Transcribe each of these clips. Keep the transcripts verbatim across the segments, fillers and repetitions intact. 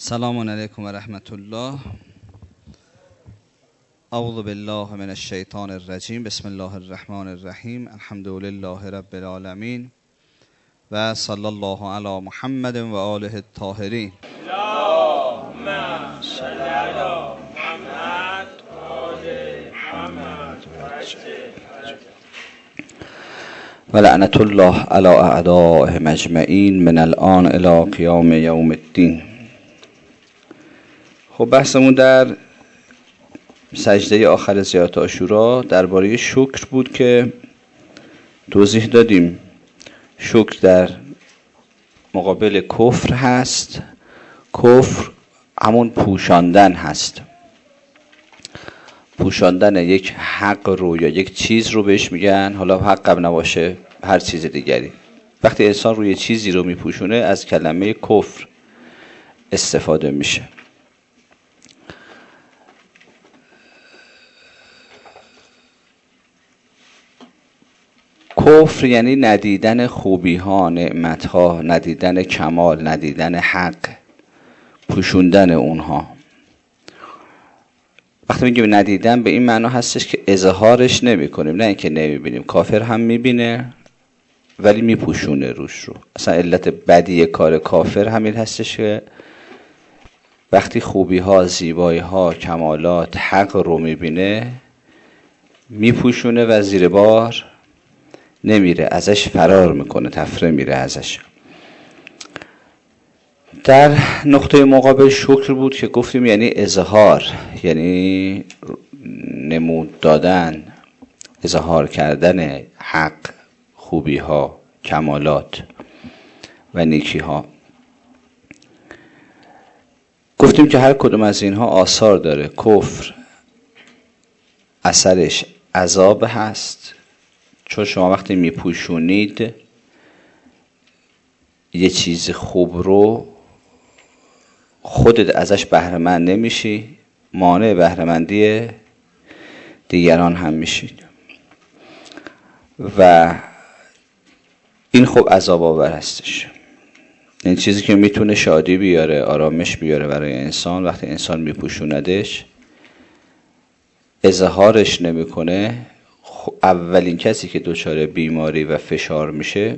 سلام علیکم و رحمت الله. اعوذ بالله من الشیطان الرجیم. بسم الله الرحمن الرحیم. الحمد لله رب العالمین و صلی الله علی محمد و آله الطاهرین. اللهم صل علی محمد و آل محمد و لعنت الله علی اعدائهم اجمعین من الان الی قیام یوم الدین. خب بحثمون در سجده آخر زیارت عاشورا درباره شکر بود که توضیح دادیم. شکر در مقابل کفر هست. کفر همون پوشاندن هست، پوشاندن یک حق رو یا یک چیز رو بهش میگن، حالا حق هم نباشه هر چیز دیگری. وقتی انسان روی چیزی رو میپوشونه از کلمه کفر استفاده میشه. کفر یعنی ندیدن خوبی ها، نعمت ها، ندیدن کمال، ندیدن حق، پوشوندن اونها. وقتی میگیم ندیدن به این معنا هستش که اظهارش نمی کنیم، نه اینکه نمی بینیم. کافر هم میبینه ولی میپوشونه روش رو. اصلا علت بدی کار کافر همین هستش که وقتی خوبی ها، زیبایی ها، کمالات، حق رو میبینه میپوشونه و زیر بار نمیره، ازش فرار میکنه، تفره میره ازش. در نقطه مقابل شکر بود که گفتیم یعنی اظهار، یعنی نمود دادن، اظهار کردن حق، خوبی ها، کمالات و نیکی ها. گفتیم که هر کدوم از اینها آثار داره. کفر اثرش عذاب هست، چون شما وقتی میپوشونید یه چیز خوب رو خودت ازش بهره‌مند نمیشی، مانع بهره‌مندی دیگران هم میشید و این خب عذاب آور هستش. این چیزی که میتونه شادی بیاره، آرامش بیاره برای انسان، وقتی انسان میپوشوندش اظهارش نمیکنه، اولین کسی که دچار بیماری و فشار میشه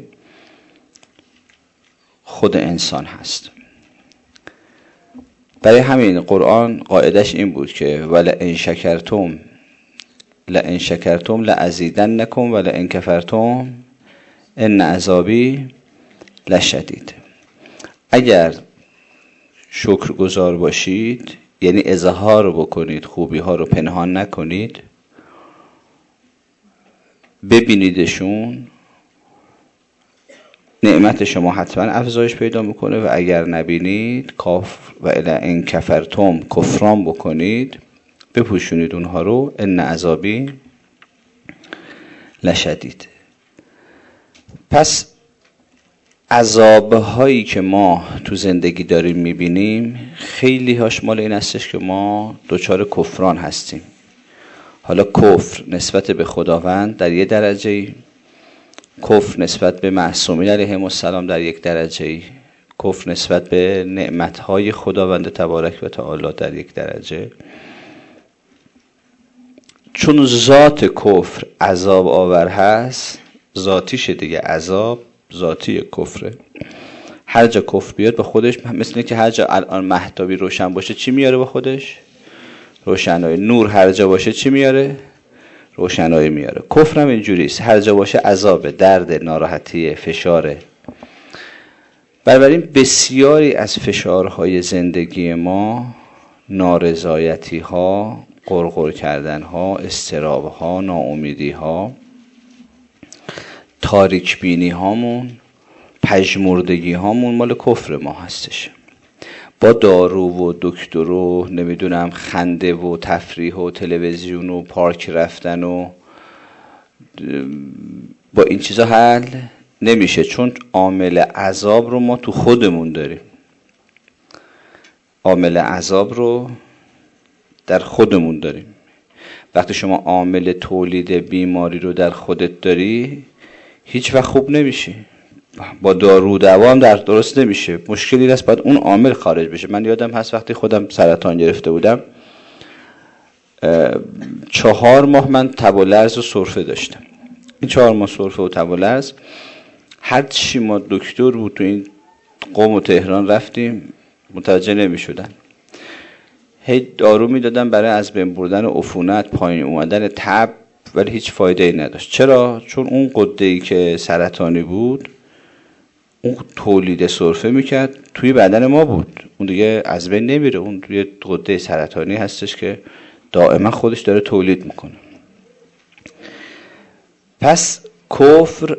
خود انسان هست. برای همین قرآن قاعدش این بود که ولئن شکرتم لئن شکرتم لازیدنکم ولئن کفرتم ان عذابی لشدید. اگر شکرگزار باشید یعنی اظهار بکنید، خوبی ها رو پنهان نکنید، ببینیدشون، نعمت شما حتما افزایش پیدا میکنه و اگر نبینید کاف و ان کفرتم کفران بکنید، بپوشونید اونها رو، ان عذابی لشدید. پس عذابهایی که ما تو زندگی داریم میبینیم خیلی هاش مال این هستش که ما دچار کفران هستیم. حالا کفر نسبت به خداوند در یک درجه، کفر نسبت به معصومین علیهم السلام در یک درجه، کفر نسبت به نعمتهای خداوند تبارک و تعالی در یک درجه. چون ذات کفر عذاب آور هست، ذاتیشه دیگه، عذاب ذاتی کفره. هر جا کفر بیاد به خودش، مثل که هر جا الان مهتابی روشن باشه چی میاره به خودش؟ روشنایی. نور هر جا باشه چی میاره؟ روشنایی میاره. کفر هم اینجوریست، هر جا باشه عذاب، درد، ناراحتی، فشاره. بنابراین بسیاری از فشارهای زندگی ما، نارضایتی ها، غرغر کردن ها، اضطراب ها، ناامیدی ها، تاریک بینی هامون، پژمردگی هامون مال کفر ما هستش. با دارو و دکتر و نمیدونم خنده و تفریح و تلویزیون و پارک رفتن و با این چیزا حل نمیشه، چون عامل عذاب رو ما تو خودمون داریم. عامل عذاب رو در خودمون داریم. وقتی شما عامل تولید بیماری رو در خودت داری هیچ وقت خوب نمیشی. با دارو دوا هم در درست نمیشه، مشکلی هست، باید اون عامل خارج بشه. من یادم هست وقتی خودم سرطان گرفته بودم چهار ماه من تب و لرز و سرفه داشتم. این چهار ماه سرفه و تب و لرز هر چی ما دکتر بود تو این قم و تهران رفتیم متوجه نمی شدن. هی دارو می دادن برای از بین بردن عفونت، پایین اومدن تب، ولی هیچ فایده ای نداشت. چرا؟ چون اون غده‌ای که سرطانی بود اون تولید سرفه میکرد توی بدن ما بود، اون دیگه از بین نمیره. اون توی غده سرطانی هستش که دائما خودش داره تولید میکنه. پس کفر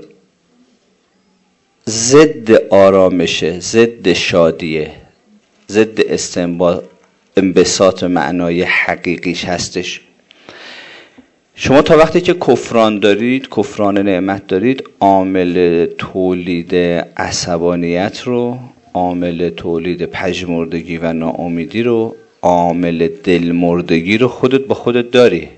ضد آرامشه، ضد شادیه، ضد استنباط انبساط معنای حقیقیش هستش. شما تا وقتی که کفران دارید، کفران نعمت دارید، عامل تولید عصبانیت رو، عامل تولید پژمردگی و ناامیدی رو، عامل دلمردگی رو خودت با خودت داری.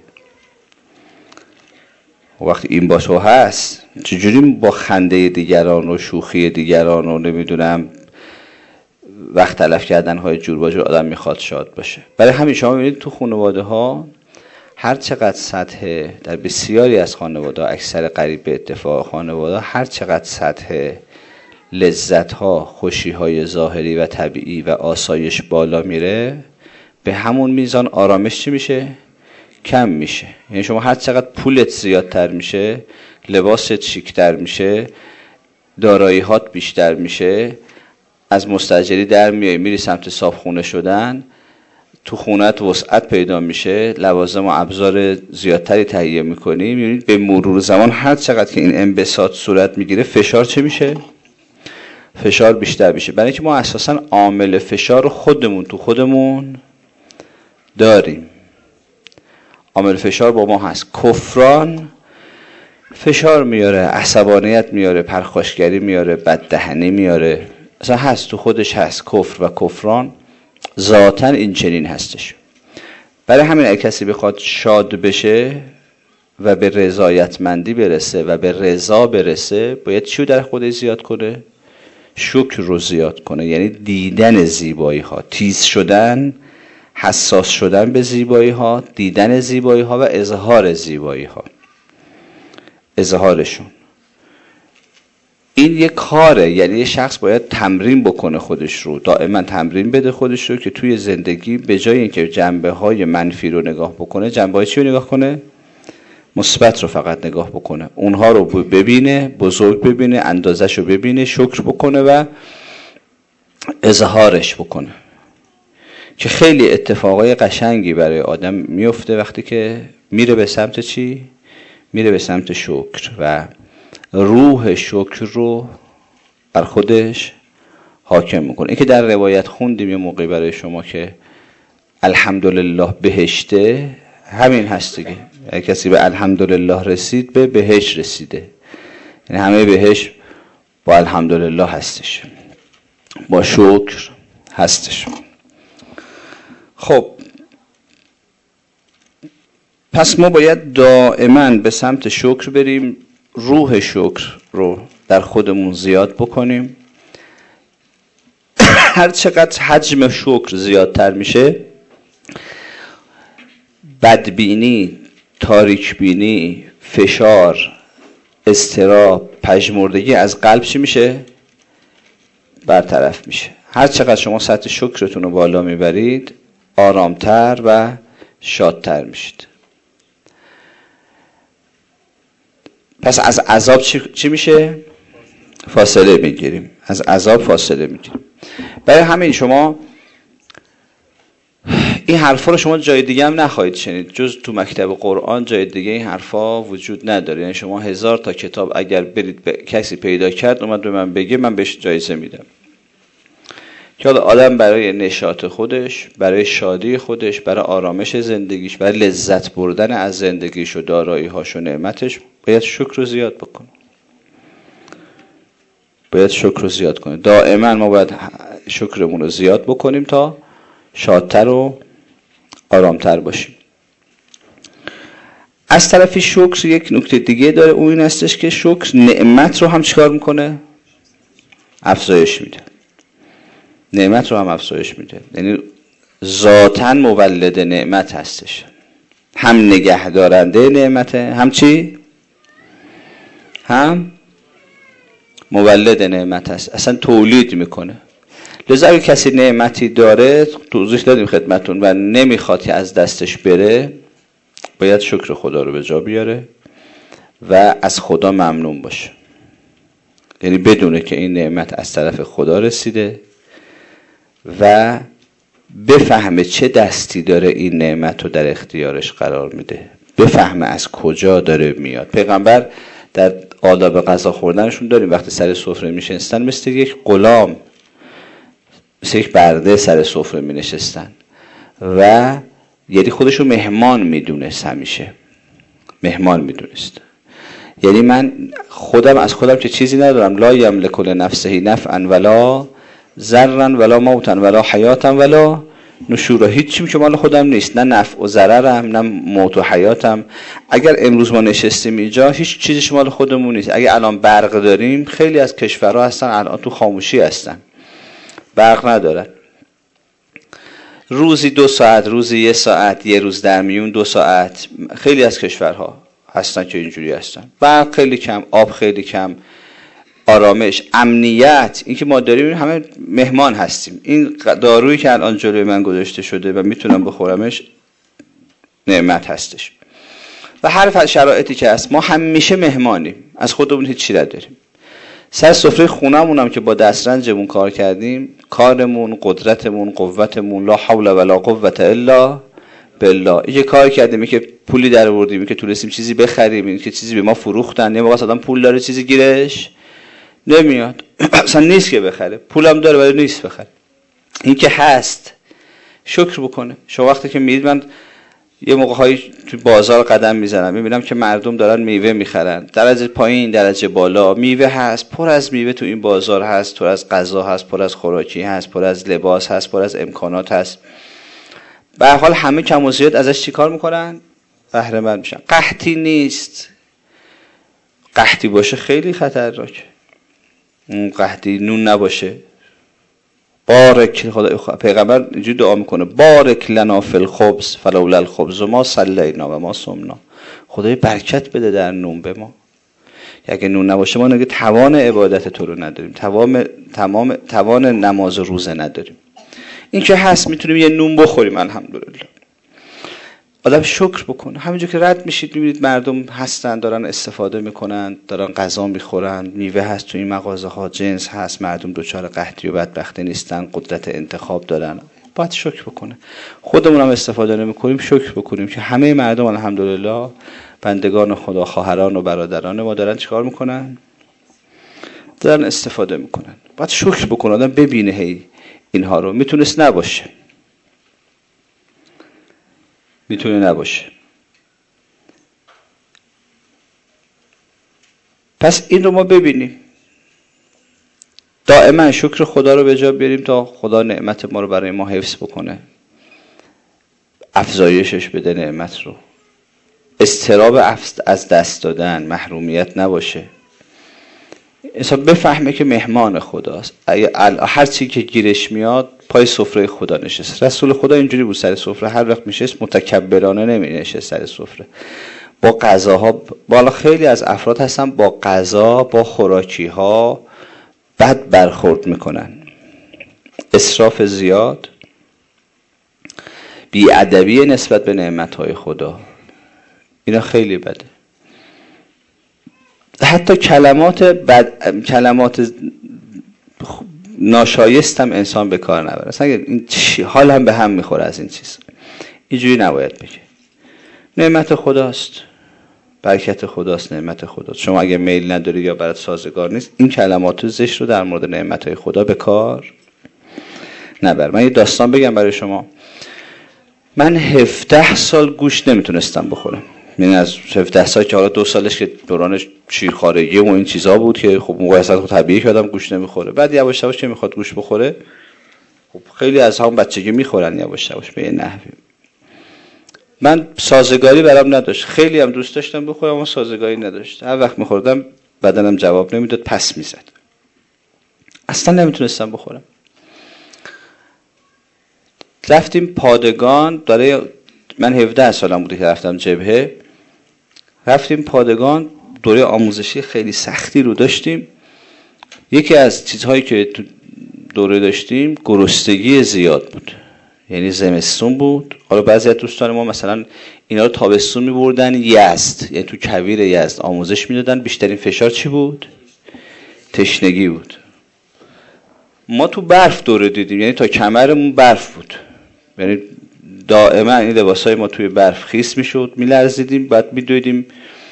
وقتی این با تو هست چجوری با خنده دیگران و شوخی دیگران و نمیدونم وقت تلف کردن های جور با جور آدم میخواد شاد باشه؟ برای همین شما میبینید تو خانواده ها هر چقدر سطح، در بسیاری از خانواده ها، اکثر قریب به اتفاق خانواده ها، هر چقدر سطح لذت ها، خوشی های ظاهری و طبیعی و آسایش بالا میره، به همون میزان آرامش چی میشه؟ کم میشه. یعنی شما هر چقدر پولت زیادتر میشه، لباست شیکتر میشه، دارایی هات بیشتر میشه، از مستاجری در میای میری سمت صابخونه شدن، تو خونت وسعت پیدا میشه، لوازم و ابزار زیادتری تهیه میکنی، میبینید به مرور زمان هر چقدر که این انبساط صورت میگیره فشار چه میشه؟ فشار بیشتر میشه. برای اینکه ما اساسا عامل فشار رو خودمون تو خودمون داریم. عامل فشار با ما هست. کفران فشار میاره، عصبانیت میاره، پرخاشگری میاره، بددهنی میاره، اصلا هست تو خودش هست. کفر و کفران ذاتاً این چنین هستش. برای همین اگه کسی بخواد شاد بشه و به رضایتمندی برسه و به رضا برسه، باید چیو در خودش زیاد کنه؟ شکر رو زیاد کنه. یعنی دیدن زیبایی ها، تیز شدن، حساس شدن به زیبایی ها، دیدن زیبایی ها و اظهار زیبایی ها، اظهارشون. این یک کاره. یعنی یه شخص باید تمرین بکنه خودش رو، دائما تمرین بده خودش رو که توی زندگی به جای اینکه جنبه های منفی رو نگاه بکنه، جنبه های چی رو نگاه کنه؟ مثبت رو فقط نگاه بکنه. اونها رو ببینه، بزرگ ببینه، اندازش رو ببینه، شکر بکنه و اظهارش بکنه، که خیلی اتفاقای قشنگی برای آدم میفته وقتی که میره به سمت چی؟ میره به سمت شکر و روح شکر رو بر خودش حاکم میکنه. این که در روایت خوندیم یه موقعی برای شما که الحمدلله بهشته، همین هست دیگه. اگه کسی به الحمدلله رسید به بهشت رسیده. یعنی همه بهشت با الحمدلله هستش، با شکر هستش. خب پس ما باید دائما به سمت شکر بریم، روح شکر رو در خودمون زیاد بکنیم. هر چقدر حجم شکر زیادتر میشه، بدبینی، تاریکبینی، فشار، اضطراب، پژمردگی از قلب چی میشه؟ برطرف میشه. هر چقدر شما سطح شکرتون رو بالا میبرید، آرامتر و شادتر میشید. پس از عذاب چی, چی میشه؟ فاصله میگیریم. از عذاب فاصله میگیریم. برای همین شما این حرفا رو شما جای دیگه هم نخواهید شنید، جز تو مکتب قرآن جای دیگه این حرفا وجود نداره. یعنی شما هزار تا کتاب اگر برید ب... کسی پیدا کرد اومد به من بگه، من بهش جایزه میدم. که حالا آدم برای نشاط خودش، برای شادی خودش، برای آرامش زندگیش، برای لذت بردن از زندگیش و دارایی‌هاش و نعمتش باید شکر رو زیاد بکنه. باید شکر رو زیاد کنه. دائما ما باید شکرمون رو زیاد بکنیم تا شادتر و آرامتر باشیم. از طرفی شکر یک نکته دیگه داره، اون این هستش که شکر نعمت رو هم چیکار میکنه؟ افزایش میده، نعمت رو هم افزایش میده. یعنی ذاتاً مولد نعمت هستش، هم نگه دارنده نعمته، هم چی؟ هم مولد نعمت هست، اصلا تولید میکنه. لذا اگه کسی نعمتی داره، توضیح دادیم خدمتون، و نمیخواد که از دستش بره، باید شکر خدا رو به جا بیاره و از خدا ممنون باشه. یعنی بدونه که این نعمت از طرف خدا رسیده و بفهمه چه دستی داره این نعمت رو در اختیارش قرار میده، بفهمه از کجا داره میاد. پیغمبر در آداب غذا خوردنشون داریم، وقتی سر سفره میشستن مثل یک غلام، مثل یک برده سر سفره می نشستن و یعنی خودشو مهمان میدونست، همیشه مهمان میدونست. یعنی من خودم از خودم که چیزی ندارم، لا یملک لنفسه نفعا ولا ضرا ولا موتا ولا حیاتا ولا نشورا، هیچ چیزی که مال خودم نیست، نه نفع و ضررم نه موت و حیاتم. اگر امروز ما نشستیم اینجا، هیچ چیزی مال خودمون نیست. اگر الان برق داریم، خیلی از کشورها هستن الان تو خاموشی هستن، برق ندارن، روزی دو ساعت، روزی یه ساعت، یه روز در میون دو ساعت. خیلی از کشورها هستن که اینجوری هستن، برق خیلی کم، آب خیلی کم، آرامش، امنیت. این که ما داریم همه مهمان هستیم. این دارویی که الان جلوی من گذاشته شده و میتونم بخورمش، نعمت هستش. و هر شرایطی که هست، ما همیشه مهمانیم، از خودمون هیچی نداریم. سر سفره خونمون هم که با دسترنجمون کار کردیم، کارمون، قدرتمون، قوتمون، لا حول ولا قوة الا بالله. این که کار کردیم، که پولی در آوردیم، که تونستیم چیزی بخریم، این که چیزی به ما فروختن. یه موقع آدم پول داره چیزی گیرش نمیاد، اصلا نیست که بخره، پولم داره ولی نیست بخره. این که هست شکر بکنه. شما وقتی که میرید، من یه موقع‌هایی تو بازار قدم میزنم، میبینم که مردم دارن میوه میخرن، درجه پایین درجه بالا میوه هست، پر از میوه تو این بازار هست، پر از غذا هست، پر از خوراکی هست، پر از لباس هست، پر از امکانات هست. به هر حال همه کم و زیاد ازش چیکار میکنن؟ بهره مند میشن. قحطی نیست. قحطی باشه خیلی خطرناکه. اون قحطی نون نباشه، بارک خدا، پیغمبر اینجوری دعا میکنه، بارک لنا فی الخبز فلولا الخبز ما صلینا و ما صمنا. خدای برکت بده در نون به ما. اگه نون نباشه، ما نگه توان عبادت تو رو نداریم، توان تمام توان نماز و روزه نداریم. این که هست میتونیم یه نون بخوریم، الحمدلله. آدم شکر بکنه. همینجور که رد میشید میبینید مردم هستن، دارن استفاده میکنن، دارن غذا میخورن، میوه هست تو این مغازه ها، جنس هست، مردم دوچار قحطی و بدبختی نیستن، قدرت انتخاب دارن. باید شکر بکنه. خودمون هم استفاده نمیکنیم، شکر بکنیم که همه مردم الحمدلله، بندگان خدا، خواهران و برادران ما دارن چیکار میکنن؟ دارن استفاده میکنن. باید شکر بکنه. آدم ببینه هی اینها رو. میتونست نباشه، میتونه نباشه. پس این رو ما ببینیم، دائما شکر خدا رو به جا بیاریم تا خدا نعمت ما رو برای ما حفظ بکنه، افزایشش بده نعمت رو، اضطراب از دست دادن، محرومیت نباشه. انسان بفهمه که مهمان خداست، هر چی که گیرش میاد پای سفره خدا نشست. رسول خدا اینجوری بود، سر سفره هر وقت میشست متکبرانه نمی نشست سر سفره. با غذاها، بالا خیلی از افراد هستن با غذا، با خوراکی ها بد برخورد میکنن، اسراف زیاد، بی‌ادبی نسبت به نعمتهای خدا. اینا خیلی بده. حتی کلمات بد، کلمات ناشایست هم انسان به کار نبره. اصلا این حال هم به هم میخوره از این چیز. اینجوری نباید بگه. نعمت خداست، برکت خداست، نعمت خداست. شما اگه میل نداری یا برات سازگار نیست، این کلمات زشت رو در مورد نعمتهای خدا به کار نبر. من یه داستان بگم برای شما. من هفده سال گوشت نمیتونستم بخورم. یعنی از هفده سال که حالا دو سالش که دوران شیرخوارگی و این چیزا بود که خب موقع اصلا طبیعی که آدم گوشت نمیخوره، بعد یواش یواش که میخواد گوشت بخوره، خب خیلی از هم بچگی میخورن یواش یواش به این نحوی. من سازگاری برام نداشت، خیلی هم دوست داشتم بخورم اما سازگاری نداشت. هر وقت میخوردم بدنم جواب نمیداد، پس میزد. اصلا نمیتونستم بخورم. رفتیم پادگان، داره من هفده سالم بوده که رفتم جبهه، رفتیم پادگان، دوره آموزشی خیلی سختی رو داشتیم. یکی از چیزهایی که تو دوره داشتیم گرسنگی زیاد بود، یعنی زمستون بود. حالا بعضی از دوستان ما مثلا اینا رو تابستون می‌بردن یزد، یعنی تو کویر یزد آموزش میدادن. بیشترین فشار چی بود؟ تشنگی بود. ما تو برف دوره دیدیم، یعنی تا کمرمون برف بود، یعنی دائما این لباسای ما توی برف خیس میشد، میلرزیدیم. بعد میدویدیم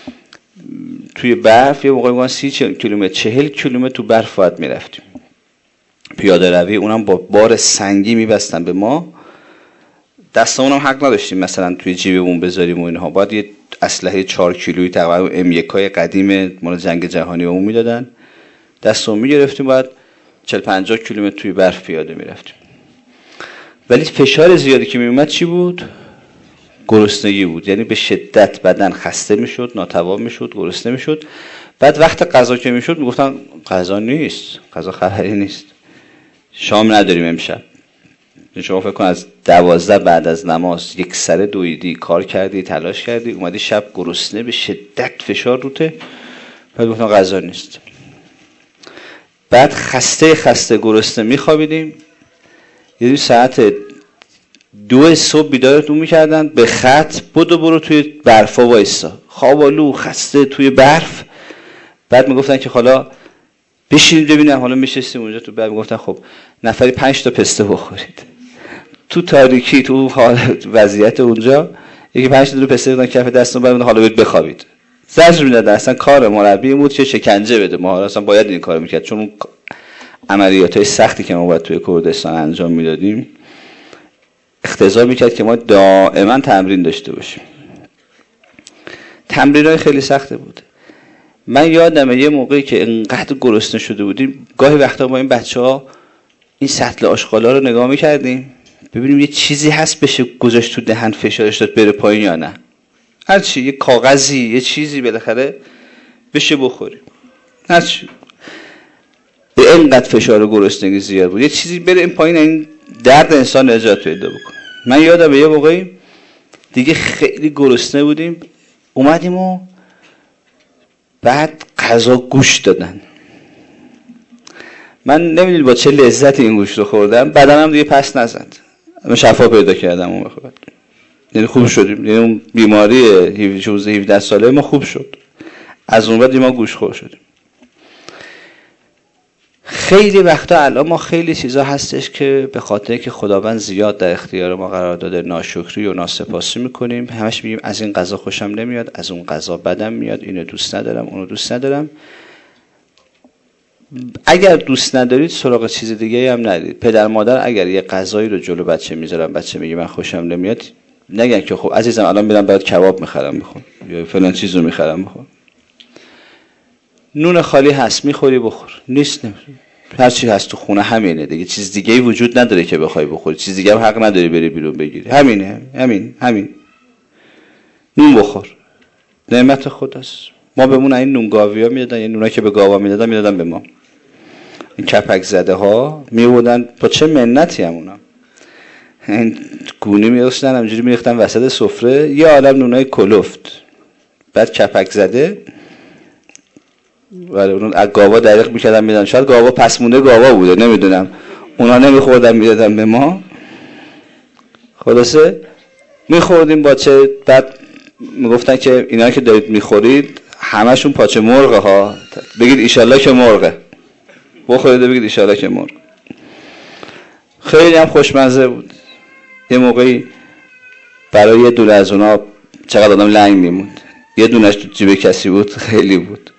توی برف، یه موقعی میگن سی کیلومتر چهل کیلومتر تو برف باید میرفتیم پیاده روی، اونم با بار سنگی میبستن به ما. دستمون هم حق نداشتیم مثلا توی جیبمون بذاریم و اینها، باید یه اسلحه چهار کیلویی تقریبا ام یک های قدیم مال جنگ جهانی بهمون میدادن، دستمون میگرفتیم، باید چهل پنجاه کیلومتر توی برف پیاده میرفتیم. ولی فشار زیادی که میومد چی بود؟ گرسنگی بود، یعنی به شدت بدن خسته میشد، ناتوان میشد، گرسنه میشد. بعد وقت غذا که میشد میگفتن غذا نیست، غذا خبری نیست، شام نداریم امشب. شما فکر کن از دوازده بعد از نماز یک سره دویدی، کار کردی، تلاش کردی، اومدی شب گرسنه به شدت فشار روته، بعد گفتن غذا نیست. بعد خسته خسته گرسنه میخوابیدیم. یه ساعت دو صبح بیدارتون میکردن به خط بدو برو توی برفا وایسا، خوابالو خسته توی برف. بعد میگفتن که حالا بشینید ببینم، حالا میشستیم اونجا تو. بعد میگفتن خب نفری پنج تا پسته بخورید. تو تاریکی تو وضعیت اونجا یکی پنج تا پسته بدن کف دستون، بعد حالا برید بخوابید. زجر میدادن. اصلا کار مربی بود که شکنجه بده، ما اصلا باید این کارو میکرد، چون اون عملیاتای سختی که ما باید توی کردستان انجام میدادیم اقتضا میکرد که ما دائما تمرین داشته باشیم. تمرینای خیلی سخته بود. من یادمه یه موقعی که انقدر گرسنه شده بودیم، گاهی وقتا با این بچه‌ها این سطل آشغالا رو نگاه میکردیم ببینیم یه چیزی هست بشه گذاشت تو دهن فشارش داد بره پایین یا نه. هرچی، یه کاغذی، یه چیزی بالاخره بشه بخوریم. هرچی. به اینقدر فشار گرسنگی زیاد بود، یه چیزی بره این پایین، این درد انسان نجات پیدا بکنه. من یادم یه موقعی دیگه خیلی گرسنه بودیم، اومدیم و بعد غذا گوشت دادن. من نمیدونم با چه لذتی این گوشت رو خوردم، بدنم دیگه پس نزد، من شفا پیدا کردم اون موقع. یعنی خوب شدیم، یعنی اون بیماری هفده ساله ما خوب شد. از اون بعد ما گوشت خور شدیم. خیلی وقتا الان ما خیلی چیزا هستش که به خاطر که خداوند زیاد در اختیار ما قرار داده ناشکری و ناسپاسی میکنیم. همش میگیم از این غذا خوشم نمیاد، از اون غذا بدم میاد، اینو دوست ندارم، اونو دوست ندارم. اگر دوست ندارید سراغ چیز دیگه هم ندید. پدر مادر اگر یه غذایی رو جلو بچه میذارن، بچه میگه من خوشم نمیاد، نگن که خب عزیزم الان میرم برات کباب میخرم بخور یا فلان چیزو میخرم بخور. نون خالی هست میخوری بخور، نیست نمیخوری. هر چی هست تو خونه همینه دیگه، چیز دیگه ای وجود نداره که بخوای بخوری، چیز دیگه هم حق نداری بری بیرون بگیری. همینه، همین همین نون بخور، نعمت خداست. ما بهمون این نون گاویا میدادن، این نونا که به گاوا میدادن میدادن به ما. این کپک زده ها میوردن، با چه منتی همونا، این گونی می‌ریختن همینجوری می‌ریختن وسط سفره، یه عالم نونای کلفت، بعد کپک زده، ولی اون از گاوا دریغ می‌کردن میدادن. شاید گاوا پس مونده گاوا بوده، نمیدونم، اونا نمیخوردن میدادن به ما. خلاصه میخوردیم با چه. بعد میگفتن که اینا که دارید میخورید همشون پاچه مرغه ها، بگید ایشالله که مرغه، بخورید بگید ایشالله که مرغ. خیلی هم خوشمزه بود. یه موقعی برای یه دونه از اونا چقدر آدم لنگ میموند، یه دونش تو جیب کسی بود، خیلی بود.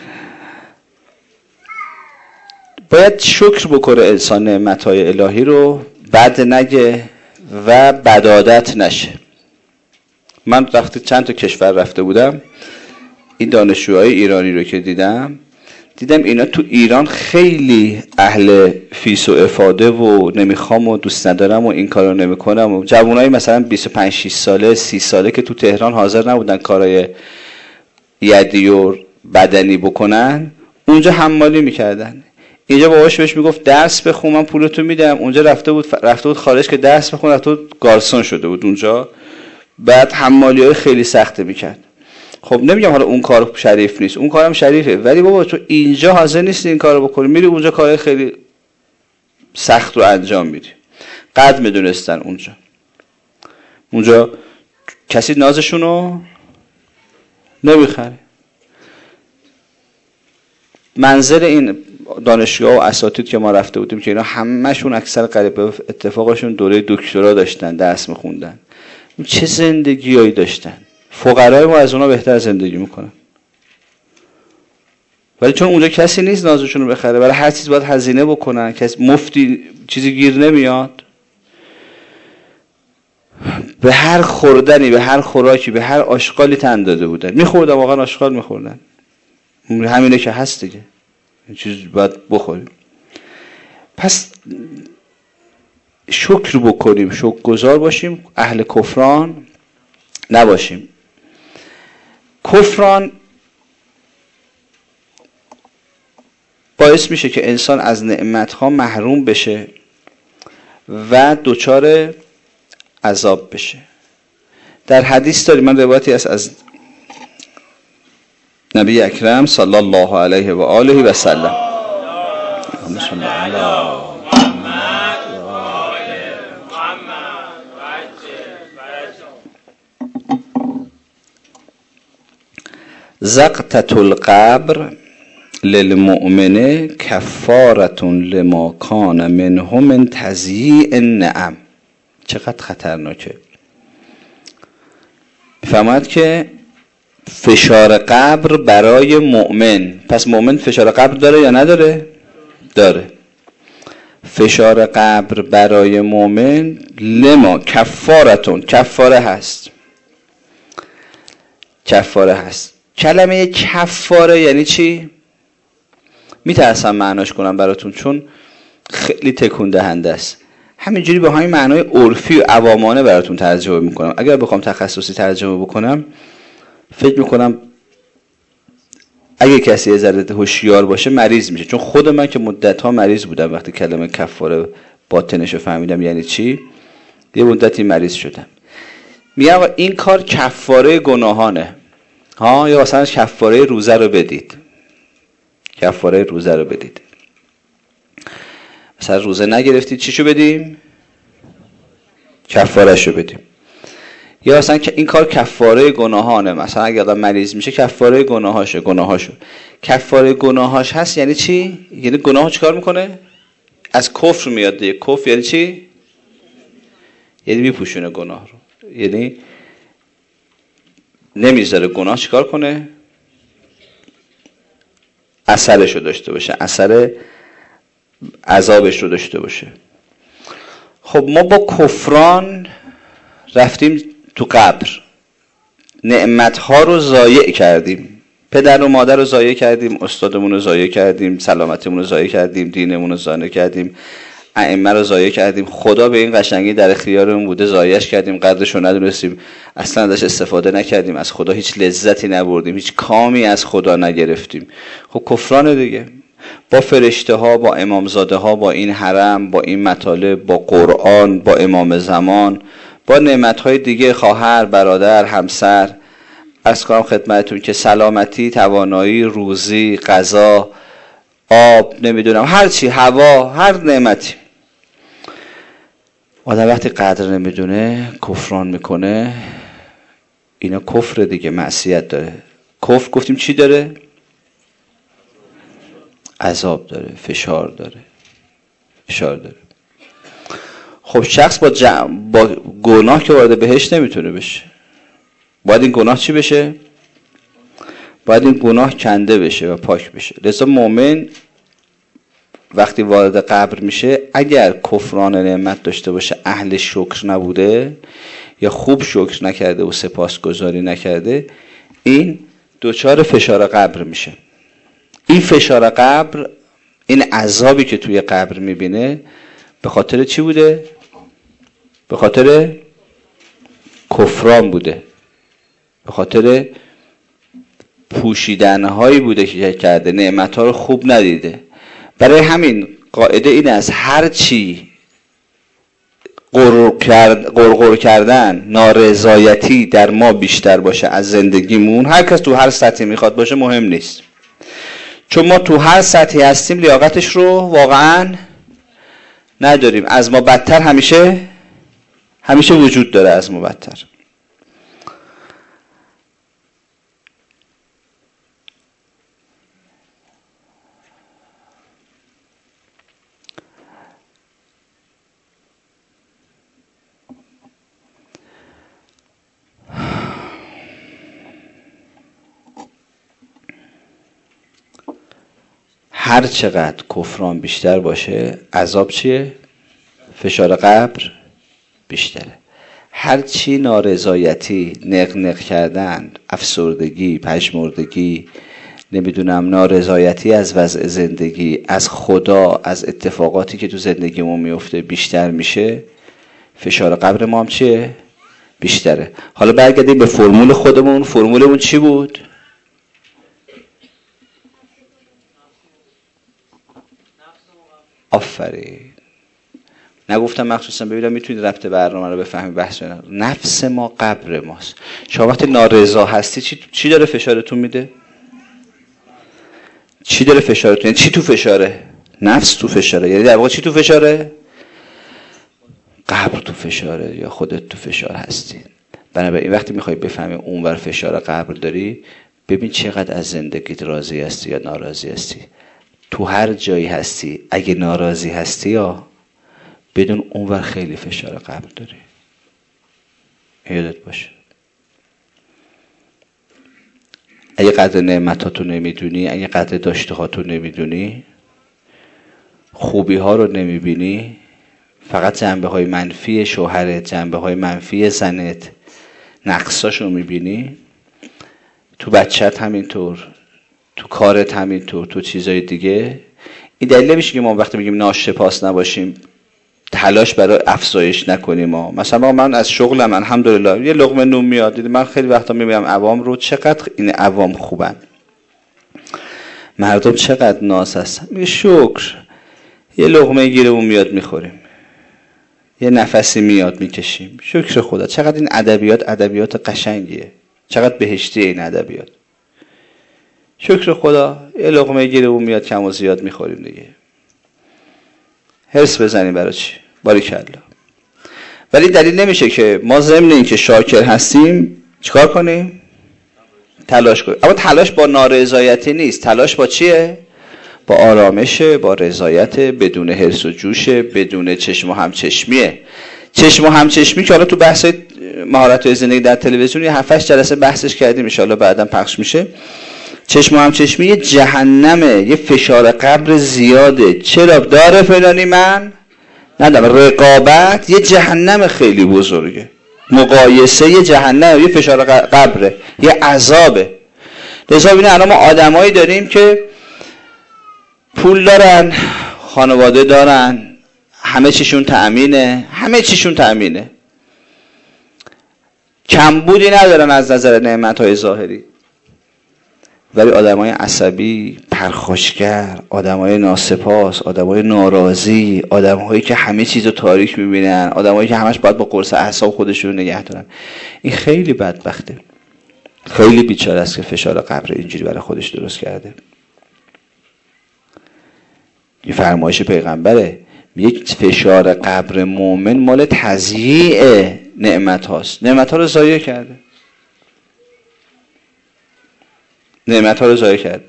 باید شکر بکنه انسان نعمت‌های الهی رو، بد نگه و بدعادت نشه. من وقتی چند تا کشور رفته بودم، این دانشجوهای ایرانی رو که دیدم دیدم اینا تو ایران خیلی اهل فیس و افاده و نمیخوام و دوست ندارم و این کارو نمیکنم و جوانای مثلا بیست و پنج شش ساله سی ساله که تو تهران حاضر نبودن کارهای یدی و بدنی بکنن، اونجا حمالی میکردن. اینجا باباش بهش میگفت درس بخون من پولتو میدم. اونجا رفته بود رفته بود خارج که درس بخون، رفته بود گارسون شده بود اونجا، بعد حمالی‌های خیلی سخته میکرد. خب نمیگم حالا اون کار شریف نیست، اون کارم شریفه، ولی بابا تو اینجا حاضر نیستی این کارو بکنی، میری اونجا کارهای خیلی سخت رو انجام میدی. قدر میدونستن اونجا. اونجا کسی نازشونو نمیخره. منظر این دانشگاه و اساتید که ما رفته بودیم که اینا همه‌شون اکثر قریب به اتفاقشون دوره دکترا داشتن، درس میخوندن، چه زندگیایی داشتن. فقرای ما از اونا بهتر زندگی میکنن، ولی چون اونجا کسی نیست نازشون رو بخره، برای هر چیز باید هزینه بکنن، کسی مفتی چیزی گیر نمیاد. به هر خوردنی، به هر خوراکی، به هر آشغالی تن داده بودن. میخوردن، واقعا آشغال میخوردن. همینه که هست دیگه، این چیز باید بخوریم. پس شکر بکنیم، شکرگزار باشیم، اهل کفران نباشیم. کفران باعث میشه که انسان از نعمتها محروم بشه و دچار عذاب بشه. در حدیث داریم، من روایتی است از نبی اکرم صلی الله علیه و آله و سلم، زقطة القبر للمؤمن کفارة لما کان منه من تضییع النعم. چقدر خطرناکه. میفهمد که فشار قبر برای مؤمن، پس مؤمن فشار قبر داره یا نداره؟ داره. فشار قبر برای مؤمن لما کفارتون، کفاره هست، کفاره هست. کلمه کفاره یعنی چی؟ میترسم معناش کنم براتون چون خیلی تکون دهنده است. همینجوری به همین معنای عرفی و عوامانه براتون ترجمه میکنم. اگر بخوام تخصصی ترجمه بکنم فکر میکنم اگه کسی یه ذره هوشیار باشه مریض میشه، چون خود من که مدت‌ها مریض بودم وقتی کلمه کفاره باطنشو فهمیدم یعنی چی، یه مدتی مریض شدم. میگم این کار کفاره گناهانه ها، یا مثلا کفاره روزه رو بدید، کفاره روزه رو بدید. مثلا روزه نگرفتید چی شو بدیم؟ کفاره شو بدیم. یا مثلا این کار کفاره گناهانه، مثلا اگه آدم مریض میشه کفاره گناهاشه، گناهاشو. کفاره گناهاش هست یعنی چی؟ یعنی گناهو چیکار میکنه؟ از کفر میاد دیگه. کفر یعنی چی؟ یعنی میپوشونه گناه رو، یعنی نمیذاره گناه چیکار کنه؟ اثرش رو داشته باشه، اثر عذابش رو داشته باشه. خب ما با کفران رفتیم تو قبر، نعمتها رو ضایع کردیم، پدر و مادر رو ضایع کردیم، استادمون رو ضایع کردیم، سلامتیمون رو ضایع کردیم، دینمون رو ضایع کردیم، ائمه رو ضایع کردیم. خدا به این قشنگی در اختیارمون بوده ضایعش کردیم، قدرش رو ندونستیم، اصلا ازش استفاده نکردیم، از خدا هیچ لذتی نبردیم، هیچ کامی از خدا نگرفتیم. خب کفران دیگه. با فرشته ها، با امامزاده ها، با این حرم، با این مطالب، با قرآن، با امام زمان، با نعمت های دیگه، خواهر، برادر، همسر، عرض کنم خدمتتون که سلامتی، توانایی، روزی، غذا، آب، نمیدونم هر چی، هوا، هر نعمتی. آدم وقتی قدر نمیدونه کفران میکنه، اینا کفر دیگه، معصیت داره. کفر گفتیم چی داره؟ عذاب داره، فشار داره، فشار داره. خب شخص با, جم... با گناه که وارد بهشت نمیتونه بشه. باید این گناه چی بشه؟ باید این گناه کنده بشه و پاک بشه. لذا مؤمن وقتی وارد قبر میشه، اگر کفران نعمت داشته باشه، اهل شکر نبوده یا خوب شکر نکرده و سپاسگزاری نکرده، این دوچار فشار قبر میشه. این فشار قبر، این عذابی که توی قبر میبینه به خاطر چی بوده؟ به خاطر کفران بوده، به خاطر پوشیدنهایی بوده که کرده، نعمتها رو خوب ندیده. برای همین قاعده این است هر چی غرغر کرد، غرغر کردن، نارضایتی در ما بیشتر باشه از زندگیمون، هر کس تو هر سطحی میخواد باشه مهم نیست، چون ما تو هر سطحی هستیم لیاقتش رو واقعا نداریم. از ما بدتر همیشه همیشه وجود داره، از ما بدتر. هر چقدر کفران بیشتر باشه عذاب چیه؟ فشار قبر بیشتره. هر چی نارضایتی، نق-نق کردن، افسردگی، پژمردگی، نمیدونم نارضایتی از وضع زندگی، از خدا، از اتفاقاتی که تو زندگیمون میفته بیشتر میشه، فشار قبر ما هم چیه؟ بیشتره. حالا برگردیم به فرمول خودمون. فرمولمون چی بود؟ آفرین. نگفتم مخصوصا ببینم میتونید ربط برنامه رو بفهمید بحث اینا. نفس ما قبر ماست. شما وقتی نارضا هستی چی چی داره فشارتون میده؟ چی داره فشارتون؟ یعنی چی تو فشاره؟ نفس تو فشاره. یعنی در واقع چی تو فشاره؟ قبر تو فشاره یا خودت تو فشار هستی. بنابراین وقتی میخوای بفهمی اونور فشار قبر داری، ببین چقدر از زندگیت راضی هستی یا ناراضی هستی. تو هر جایی هستی اگه ناراضی هستی یا بدون اونور خیلی فشار قبر داری. یادت باشه اگه قدر نعمتاتو نمیدونی، اگه قدر داشتهاتو نمیدونی، خوبی ها رو نمیبینی، فقط جنبه های منفی شوهرت، جنبه های منفی زنت، نقصاشو میبینی، تو بچت همینطور، تو کارت همینطور، تو چیزای دیگه، این دلیل نمیشه که ما وقتی میگیم ناشپاس نباشیم تلاش برای افزایش نکنیم. ما مثلا من از شغلم الحمدلله یه لقمه نون میاد. من خیلی وقتا میبینم عوام رو چقدر این عوام خوبن، مردم چقدر ناز هستن. میگه شکر یه لقمه گیرمون میاد میخوریم، یه نفسی میاد میکشیم، شکر خدا. چقدر این ادبیات ادبیات قشنگیه، چقدر بهشتی این ادبیات. شکر خدا یه لقمه گیرمون میاد کم و زیاد میخوریم دیگه. حرص بزنیم برای چی؟ باریکلا. ولی دلیل نمیشه که ما ضمن این که شاکر هستیم چیکار کنیم؟ تلاش کنیم. اما تلاش با نارضایتی نیست. تلاش با چیه؟ با آرامشه، با رضایت، بدون حرص و جوشه، بدون چشم و همچشمیه. چشم و همچشمی که حالا تو بحث مهارت‌های زندگی در تلویزیون یه هفت هشت جلسه بحثش کردیم، ان شاءالله بعداً پخش میشه. چشم و همچشمی یه جهنمه، یه فشار قبر زیاده. چرا داره فلانی من ندارم؟ رقابت یه جهنم خیلی بزرگه، مقایسه یه جهنم، یه فشار قبره، یه عذابه. لذا ببینید الان ما آدمایی داریم که پول دارن، خانواده دارن، همه چیشون تأمینه، همه چیشون تأمینه، کمبودی ندارن از نظر نعمت‌های ظاهری، ولی آدمای عصبی، پرخاشگر، آدمای ناسپاس، آدمای ناراضی، آدمایی که همه چیزو تاریک می‌بینن، آدمایی که همش باید با قرص اعصاب خودشون نگه دارن، این خیلی بدبخته، خیلی بیچاره است که فشار قبر اینجوری برای خودش درست کرده. این فرمایش پیغمبره، یک فشار قبر مومن مال تضییع نعمت هاست، نعمت ها رو ضایع کرده، نعمت ها رو ضایع کرده.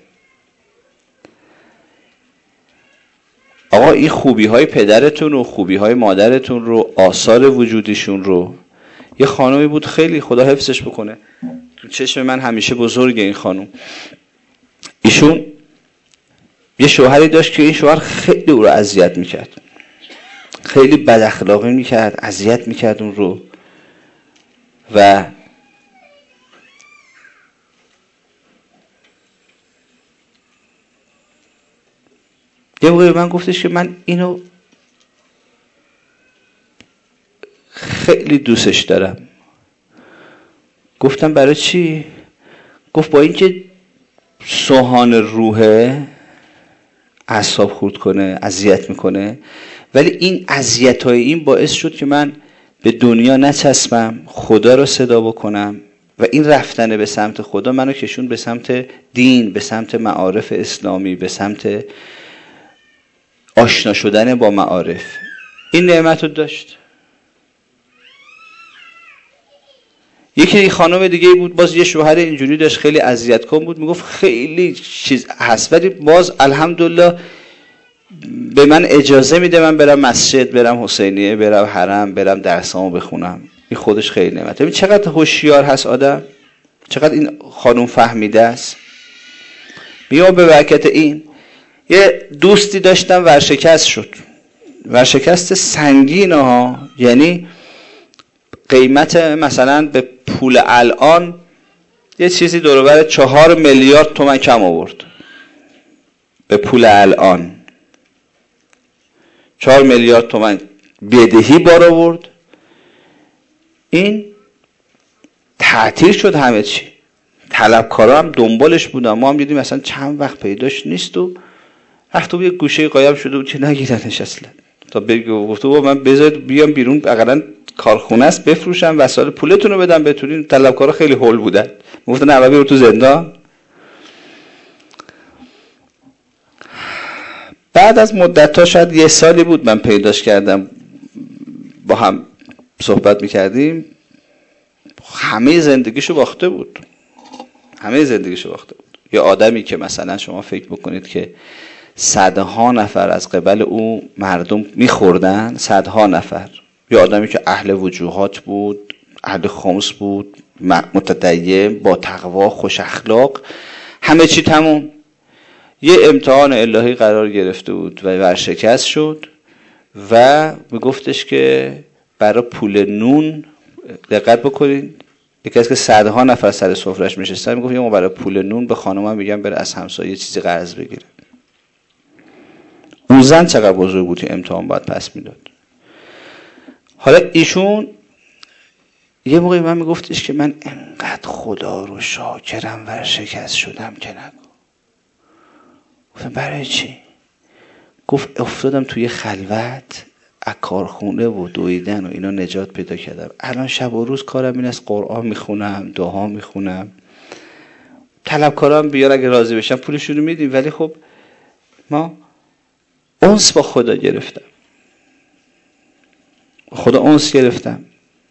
آقا این خوبی های پدرتون و خوبی های مادرتون رو، آثار وجودیشون رو، یه خانومی بود خیلی خدا حفظش بکنه، تو چشم من همیشه بزرگه این خانوم، ایشون یه شوهری داشت که این شوهر خیلی او رو اذیت میکرد، خیلی بد اخلاقی میکرد، اذیت میکرد اون رو. و یه موقعی من گفتش که من اینو خیلی دوستش دارم. گفتم برای چی؟ گفت با اینکه سوهان روحه، اعصاب خورد کنه، اذیت میکنه، ولی این اذیت‌های این باعث شد که من به دنیا نچسبم، خدا رو صدا بکنم و این رفتن به سمت خدا منو کشون به سمت دین، به سمت معارف اسلامی، به سمت آشنا شدن با معارف. این نعمت رو داشت. یکی خانم دیگه بود، باز یه شوهر اینجوری داشت، خیلی اذیت کن بود، میگفت خیلی چیز هست ولی باز الحمدلله به من اجازه میده من برم مسجد، برم حسینیه، برم حرم، برم درسامو بخونم. این خودش خیلی نعمته. ببین چقدر هوشیار هست آدم، چقدر این خانم فهمیده است. بیا به برکت این یه دوستی داشتم ورشکست شد، ورشکست سنگین ها، یعنی قیمت مثلا به پول الان یه چیزی دور و بر چهار میلیارد تومان کم آورد. به پول الان چهار میلیارد تومان بدهی بار آورد. این تعطیل شد همه چی. طلبکارا هم دنبالش بودن، ما هم دیدیم مثلا چند وقت پیداش نیست و وقتی به یه گوشه قایم شده بود که نگیرنش اصلا. تا بگو گفته با من بذارید بیام بیرون، اقلا کارخونه است بفروشم وسایل پولتون رو بدم بتونین. طلبکارا خیلی هول بودن، گفتن نه برو تو زندان. بعد از مدت ها، شاید یه سالی بود من پیداش کردم، با هم صحبت میکردیم، همه زندگیشو باخته بود. همه زندگیشو باخته بود. یه آدمی که مثلا شما فکر بکنید که صدها نفر از قبل او مردم میخوردن، صدها نفر. یه آدمی که اهل وجوهات بود، اهل خمس بود، متدین، با تقوا، خوش اخلاق، همه چی تموم. یه امتحان الهی قرار گرفته بود و ورشکست شد و میگفتش که برای پول نون، دقت بکنین، یکی از که صدها نفر سر سفرهش میشستن، میگفت ما برای پول نون به خانومم میگم بره از همسایه چیزی قرض بگیره. اون زن چقدر بزرگ بود که امتحان باید پس میداد. حالا ایشون یه موقعی من میگفتش که من انقدر خدا رو شاکرم ورشکست شدم که نگو. گفتم برای چی؟ گفت افتادم توی خلوت، از کارخونه و دویدن و اینا نجات پیدا کردم. الان شب و روز کارم این است، قرآن میخونم، دعا میخونم، طلبکارام بیار اگه راضی بشن پولشون رو میدیم، ولی خب ما انس با خدا گرفتم، خدا انس گرفتم.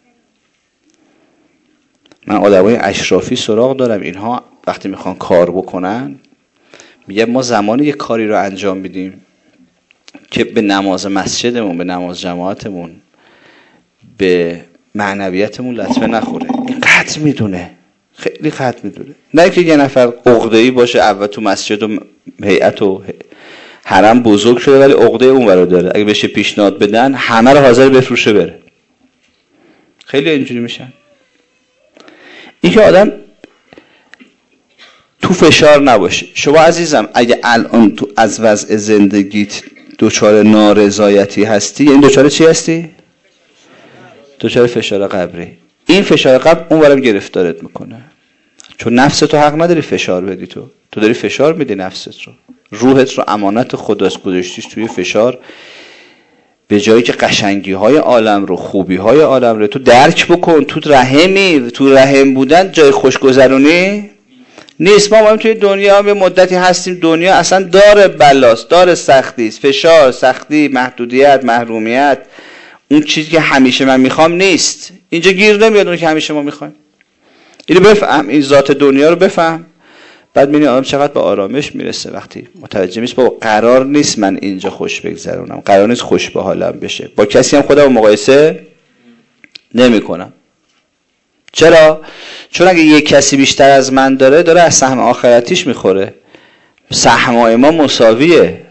من آدمای اشرافی سراغ دارم، اینها وقتی میخوان کار بکنن میگه ما زمانی یه کاری رو انجام میدیم که به نماز مسجدمون، به نماز جماعتمون، به معنویتمون لطمه نخوره. این قطع میدونه، خیلی قطع میدونه. نه که یه نفر عقده‌ای باشه اول تو مسجد و هیئت و حرم بزرگ شده ولی عقده اون ورا داره، اگه بشه پیشنهاد بدن همه رو حاضر بفروشه بره. خیلی اینجوری میشن. این که آدم تو فشار نباشه. شما عزیزم اگه الان تو از وضع زندگیت دوچار نارضایتی هستی، این دوچار چی هستی؟ دوچار فشار قبری. این فشار قبر اون ورم گرفتارت میکنه، چون نفس تو حق نداری فشار بدی. تو تو داری فشار میدی نفست رو، روحت رو امانت خداست گذاشتیش توی فشار. به جایی که قشنگی های عالم رو، خوبی های عالم رو تو درک بکن. تو رحمی، تو رحم بودن جای خوشگذرونی نیست. ما ما توی دنیا هم یه مدتی هستیم، دنیا اصلا داره بلاست، داره سختی است، فشار، سختی، محدودیت، محرومیت. اون چیزی که همیشه من میخوام نیست. اینجا گیر نمیاد اون که همیشه ما میخوایم. اینو بفهم، این ذات دنیا رو بفهم، بعد میبینی آدم چقدر به آرامش میرسه وقتی متوجه میشه بابا قرار نیست من اینجا خوش بگذرونم، قرار نیست خوش به حالم بشه. با کسی هم خودم مقایسه نمیکنم. چرا؟ چون اگه یک کسی بیشتر از من داره، داره از سهم آخرتیش میخوره. سهمای ما مساویه.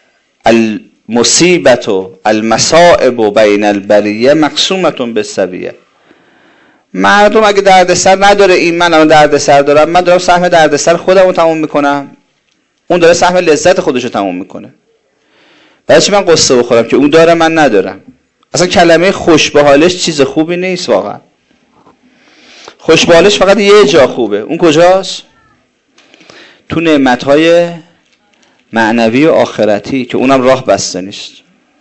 المصیبت و المصائب بین البریه مقسومتون بالسویه. مردم اگه دردسر نداره، این من الان دردسر دارم، من دارم سهم دردسر خودم رو تموم میکنم، اون داره سهم لذت خودش رو تموم میکنه. برای چی من قصه بخورم که اون داره من ندارم؟ اصلا کلمه خوش به حالش چیز خوبی نیست. واقعا خوش به حالش فقط یه جا خوبه. اون کجاست؟ تو نعمتهای معنوی و آخرتی که اونم راه بسته نیست.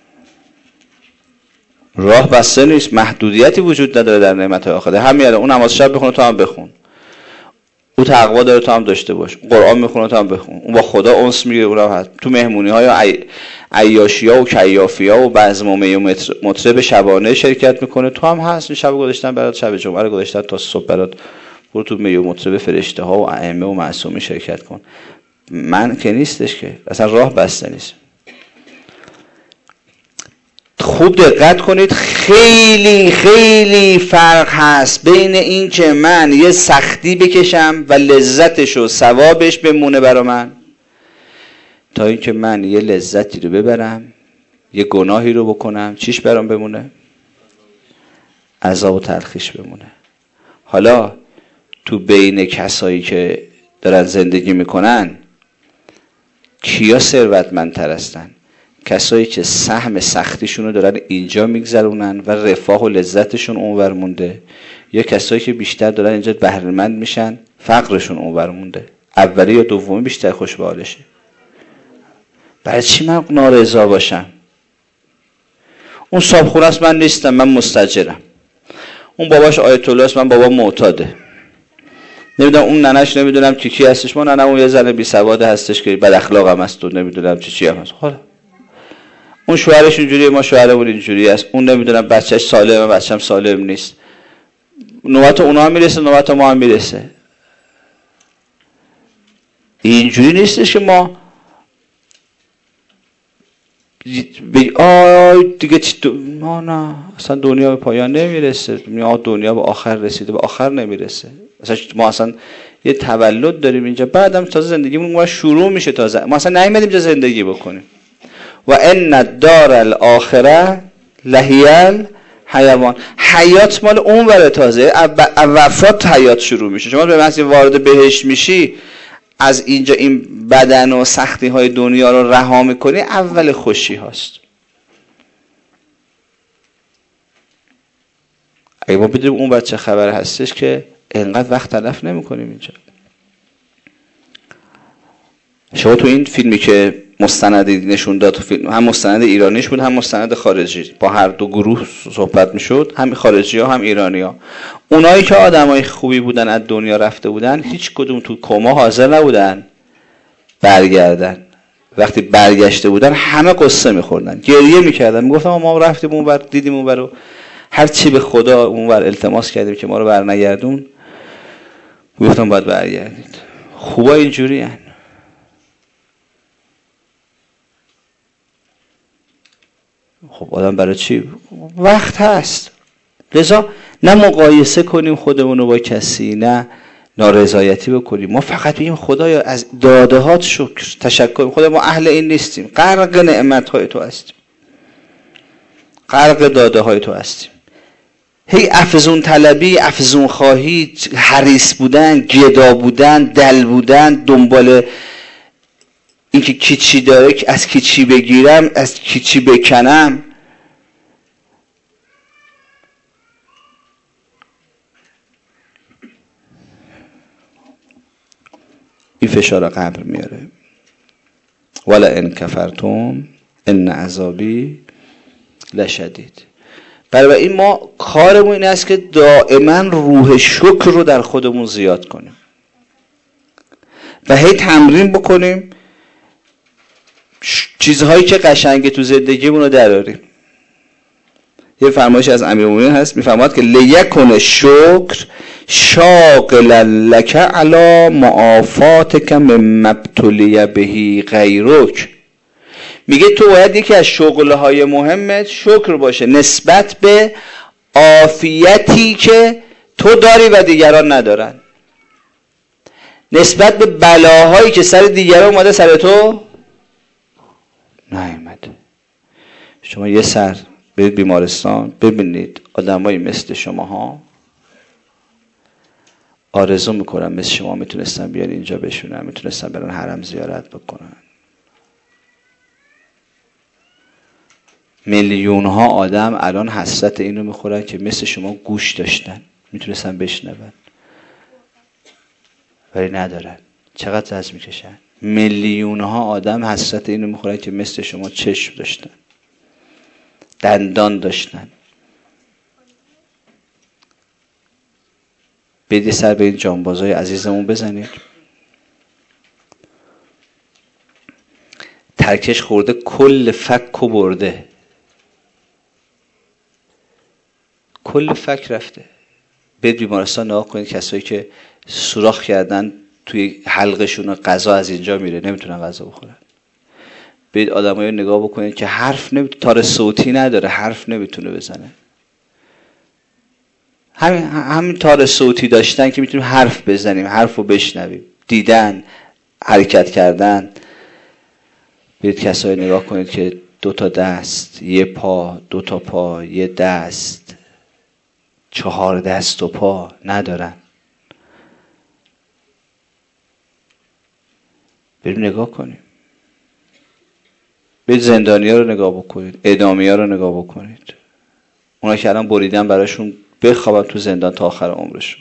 راه بسته نیست، محدودیتی وجود نداره در نعمت آخرت. هم میاره اون نماز شب بخونه تو هم بخون، او تقوا داره تو هم داشته باش، قرآن میخونه تو هم بخون، اون با خدا انس میگیره اونم هست. تو مهمونی های عی... عیاشی ها و کیافی ها و بزمومه و مطرب شبانه شرکت میکنه، تو هم هست. این شب گذاشتن برات، شب جمعه رو گذاشتن تا صبح برات، برو تو می و مطرب فرشته ها و ائمه و معصومین شرکت کن. من که نیستش که، اصلا راه بسته نیست. خوب دقت کنید، خیلی خیلی فرق هست بین این که من یه سختی بکشم و لذتش و ثوابش بمونه برا من، تا این که من یه لذتی رو ببرم، یه گناهی رو بکنم، چیش برام بمونه؟ عذاب و تلخیش بمونه. حالا تو بین کسایی که دارن زندگی میکنن کیا ثروتمندتر هستن؟ کسایی که سهم سختیشون رو دارن اینجا میگذرونن و رفاه و لذتشون اونور مونده، یا کسایی که بیشتر دارن اینجا بهره‌مند میشن فقرشون اونور مونده؟ اولی یا دومی بیشتر خوش به حالشه؟ برای چی من نارضا باشم؟ اون صاحب است، من نیستم، من مستاجرم. اون باباش آیت الله است، من بابا معتاده. نمیدونم اون ننش نمیدونم کی کی هستش، ما ننم اون یه زن بی سواد هستش که بد اخلاق هم هست و نمیدونم چی چی هم هست. حالا اون شوهرش اینجوریه، ما شوهرمون اینجوری است. اون نمیدونم بچه‌ش سالمه، بچه‌م سالم نیست. نوبت اونها هم میرسه، نوبت ما هم میرسه. اینجوری نیستش که ما بی آی دیگه چی ما نه، اصلا دنیا به پایان نمیرسه. دنیا به آخر رسیده، به آخر نمیرسه. اصلا ما اصلا یه تولد داریم اینجا، بعدم تازه زندگیمون ما شروع میشه. تازه ما اصلا نیومدیم اینجا زندگی بکنیم. و ان الدار الاخره لهی الحیوان، حیات مال اون وره. تازه وفات حیات شروع میشه. شما به معنی وارد بهشت میشی، از اینجا این بدن و سختی های دنیا رو رها میکنی، اول خوشی هاست. اگه ما بدونیم اون بچه خبر هستش که اینقدر وقت تلف نمیکنیم اینجا. شما تو این فیلمی که مستندی نشون داد، تو فیلم هم مستند ایرانیش بود هم مستند خارجی، با هر دو گروه صحبت میشد، هم خارجی ها هم ایرانی ها. اونایی که آدمای خوبی بودن از دنیا رفته بودن، هیچ کدوم تو کما حاضر نبودن برگردن. وقتی برگشته بودن همه قصه میخوردن، گریه میکردن، میگفتن ما رفتیم اونور، دیدیم اونور و هر چی به خدا اونور التماس کردیم که ما رو برنگردون، گفتم باید برگردید. خوبا اینجوری هن. خب آدم برای چی؟ وقت هست. لذا نه مقایسه کنیم خودمون رو با کسی، نه نارضایتی بکنیم. ما فقط بگیم خدایا از داده هات شکر، تشکر. خدا ما اهل این نیستیم، غرق نعمت های تو هستیم، غرق داده های تو هستیم. هی افزون طلبی، افزون خواهی، حریص بودن، گدا بودن، دل بودن، دنبال اینکه کی چی داره، از کی چی بگیرم، از کی چی بکنم. این فشار قبر میاره. ولا ان کفرتم ان عذابی لشدید. برای این ما کارمون این است که دائما روح شکر رو در خودمون زیاد کنیم و هی تمرین بکنیم چیزهایی که قشنگه تو زندگیمون رو دراریم. یه فرمایش از امیرالمومنین هست، میفرماد که لیکن شکر شاغلا لک علی معافاتک مما ابتلی به غیرک. میگه تو باید یکی از شغلهای مهمت شکر باشه نسبت به عافیتی که تو داری و دیگران ندارن، نسبت به بلاهایی که سر دیگران اومده سر تو نیامده. شما یه سر برید بیمارستان ببینید آدمایی مثل شماها آرزو میکنن مثل شما میتونستن بیان اینجا بشونن، میتونستن برن حرم زیارت بکنن. میلیون ها آدم الان حسرت اینو میخورن که مثل شما گوش داشتن، میتونستن بشنون ولی ندارن. چقدر زحمت میکشن. میلیون ها آدم حسرت اینو میخورن که مثل شما چشم داشتن، دندان داشتن. بدی سر به این جانبازای عزیزمون بزنید. ترکش خورده کل فک و برده، کل فک رفته. برید بیمارستان نگاه کنید، کسایی که سوراخ کردن توی حلقشون غذا از اینجا میره، نمیتونن غذا بخورن. برید آدمایی رو نگاه بکنید که حرف نمیتونه، تار صوتی نداره، حرف نمیتونه بزنه. همین همین تار صوتی داشتن که میتونیم حرف بزنیم، حرف رو بشنویم. دیدن، حرکت کردن. برید کسایی نگاه کنید که دو تا دست، یه پا، دو تا پا، یه دست، چهار دست و پا ندارن. بریم نگاه کنیم. برید زندانی ها رو نگاه بکنید، اعدامی ها رو نگاه بکنید. اونا که الان بریدن براشون بخوابن تو زندان تا آخر عمرشون.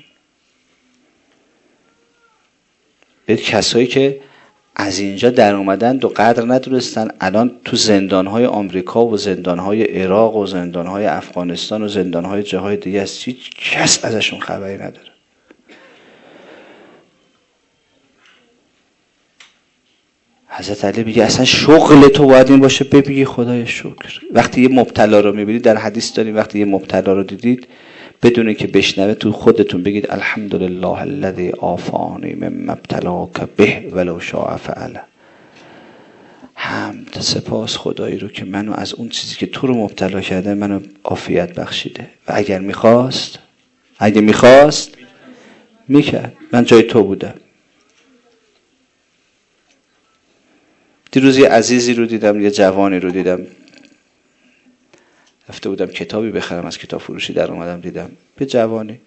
برید کسایی که از اینجا در اومدن و قدر ندونستن، الان تو زندانهای آمریکا و زندانهای عراق و زندانهای افغانستان و زندانهای جاهای دیگه است، هیچ کس ازشون خبری نداره. حضرت علی میگه اصلا شغل تو باید این باشه ببینی خدای شکر. وقتی یه مبتلا رو میبینید، در حدیث داریم وقتی یه مبتلا رو دیدید بدون که بشنوه تو خودتون بگید الحمدلله الذی عافانی مما ابتلاک به ولو شاء فعل. حمد، سپاس خدایی رو که منو از اون چیزی که تو رو مبتلا کرده منو عافیت بخشیده و اگر میخواست اگر میخواست میکرد. من جای تو بودم. دیروز یه عزیزی رو دیدم، یه جوانی رو دیدم، رفته بودم کتابی بخرم، از کتاب فروشی در اومدم دیدم یه جوانی،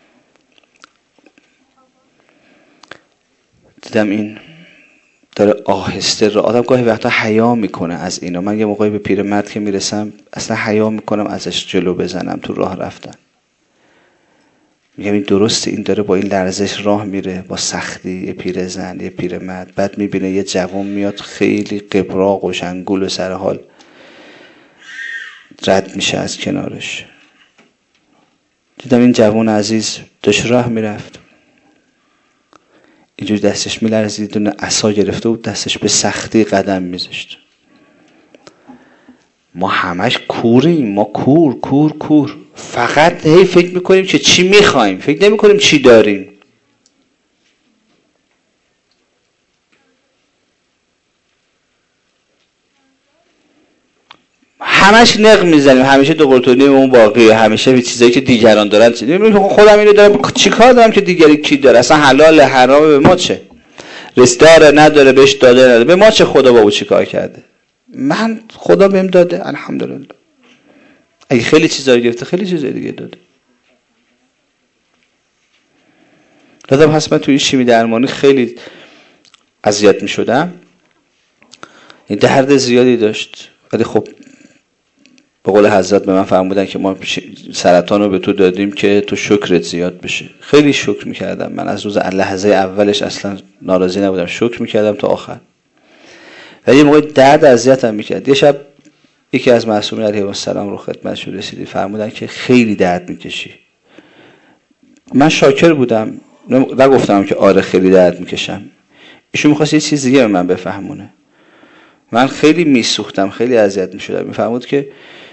دیدم این داره آهسته را، آدم گاهی وقتا حیا میکنه از اینا. من یه موقعی به پیرمرد که میرسم اصلا حیا میکنم ازش جلو بزنم تو راه رفتن. میگم این درسته، این داره با این لرزش راه میره، با سختی، یه پیرزن، یه پیرمرد. بعد میبینه یه جوان میاد خیلی قبراق و شنگول و سر حال رد میشه از کنارش. دیدم این جوان عزیز داشت راه میرفت، اینجوری دستش میلرزید، دونه عصا گرفته بود، دستش به سختی قدم میذاشت. ما همش کوریم، ما کور کور کور، فقط هی فکر میکنیم که چی میخوایم، فکر نمیکنیم چی داریم. همش نق میزنیم، همیشه دو قرتونی اون باقیه، همیشه به چیزایی که دیگران دارن. خودم اینو دارم، چی کار دارم که دیگری کی داره؟ اصلا حلال حرام به ما چه؟ رزق داره نداره، بهش داده نداره، به ما چه؟ خدا با او چی کار کرده؟ من خدا بهم داده الحمدلله. اگه خیلی چیزا گرفته خیلی چیزای دیگه داده. لازم هست من توی شیمی درمانی خیلی اذیت میشدم، این درد زیادی داشت، ولی خب به قول حضرت به من فرمودن که ما سرطان رو به تو دادیم که تو شکرت زیاد بشه. خیلی شکر میکردم من، از روز لحظه اولش اصلا ناراضی نبودم، شکر میکردم تا آخر. ولی یه موقع درد اذیتم میکرد. یه شب یکی از معصومین علیه السلام رو خدمتش رسیدی، فرمودن که خیلی درد میکشی. من شاکر بودم، نگفتم که آره خیلی درد میکشم. ایشون میخواست یه چیز دیگه به من بفهمونه. من خیلی میسوختم، خیلی اذیت میشدم. میفهمود که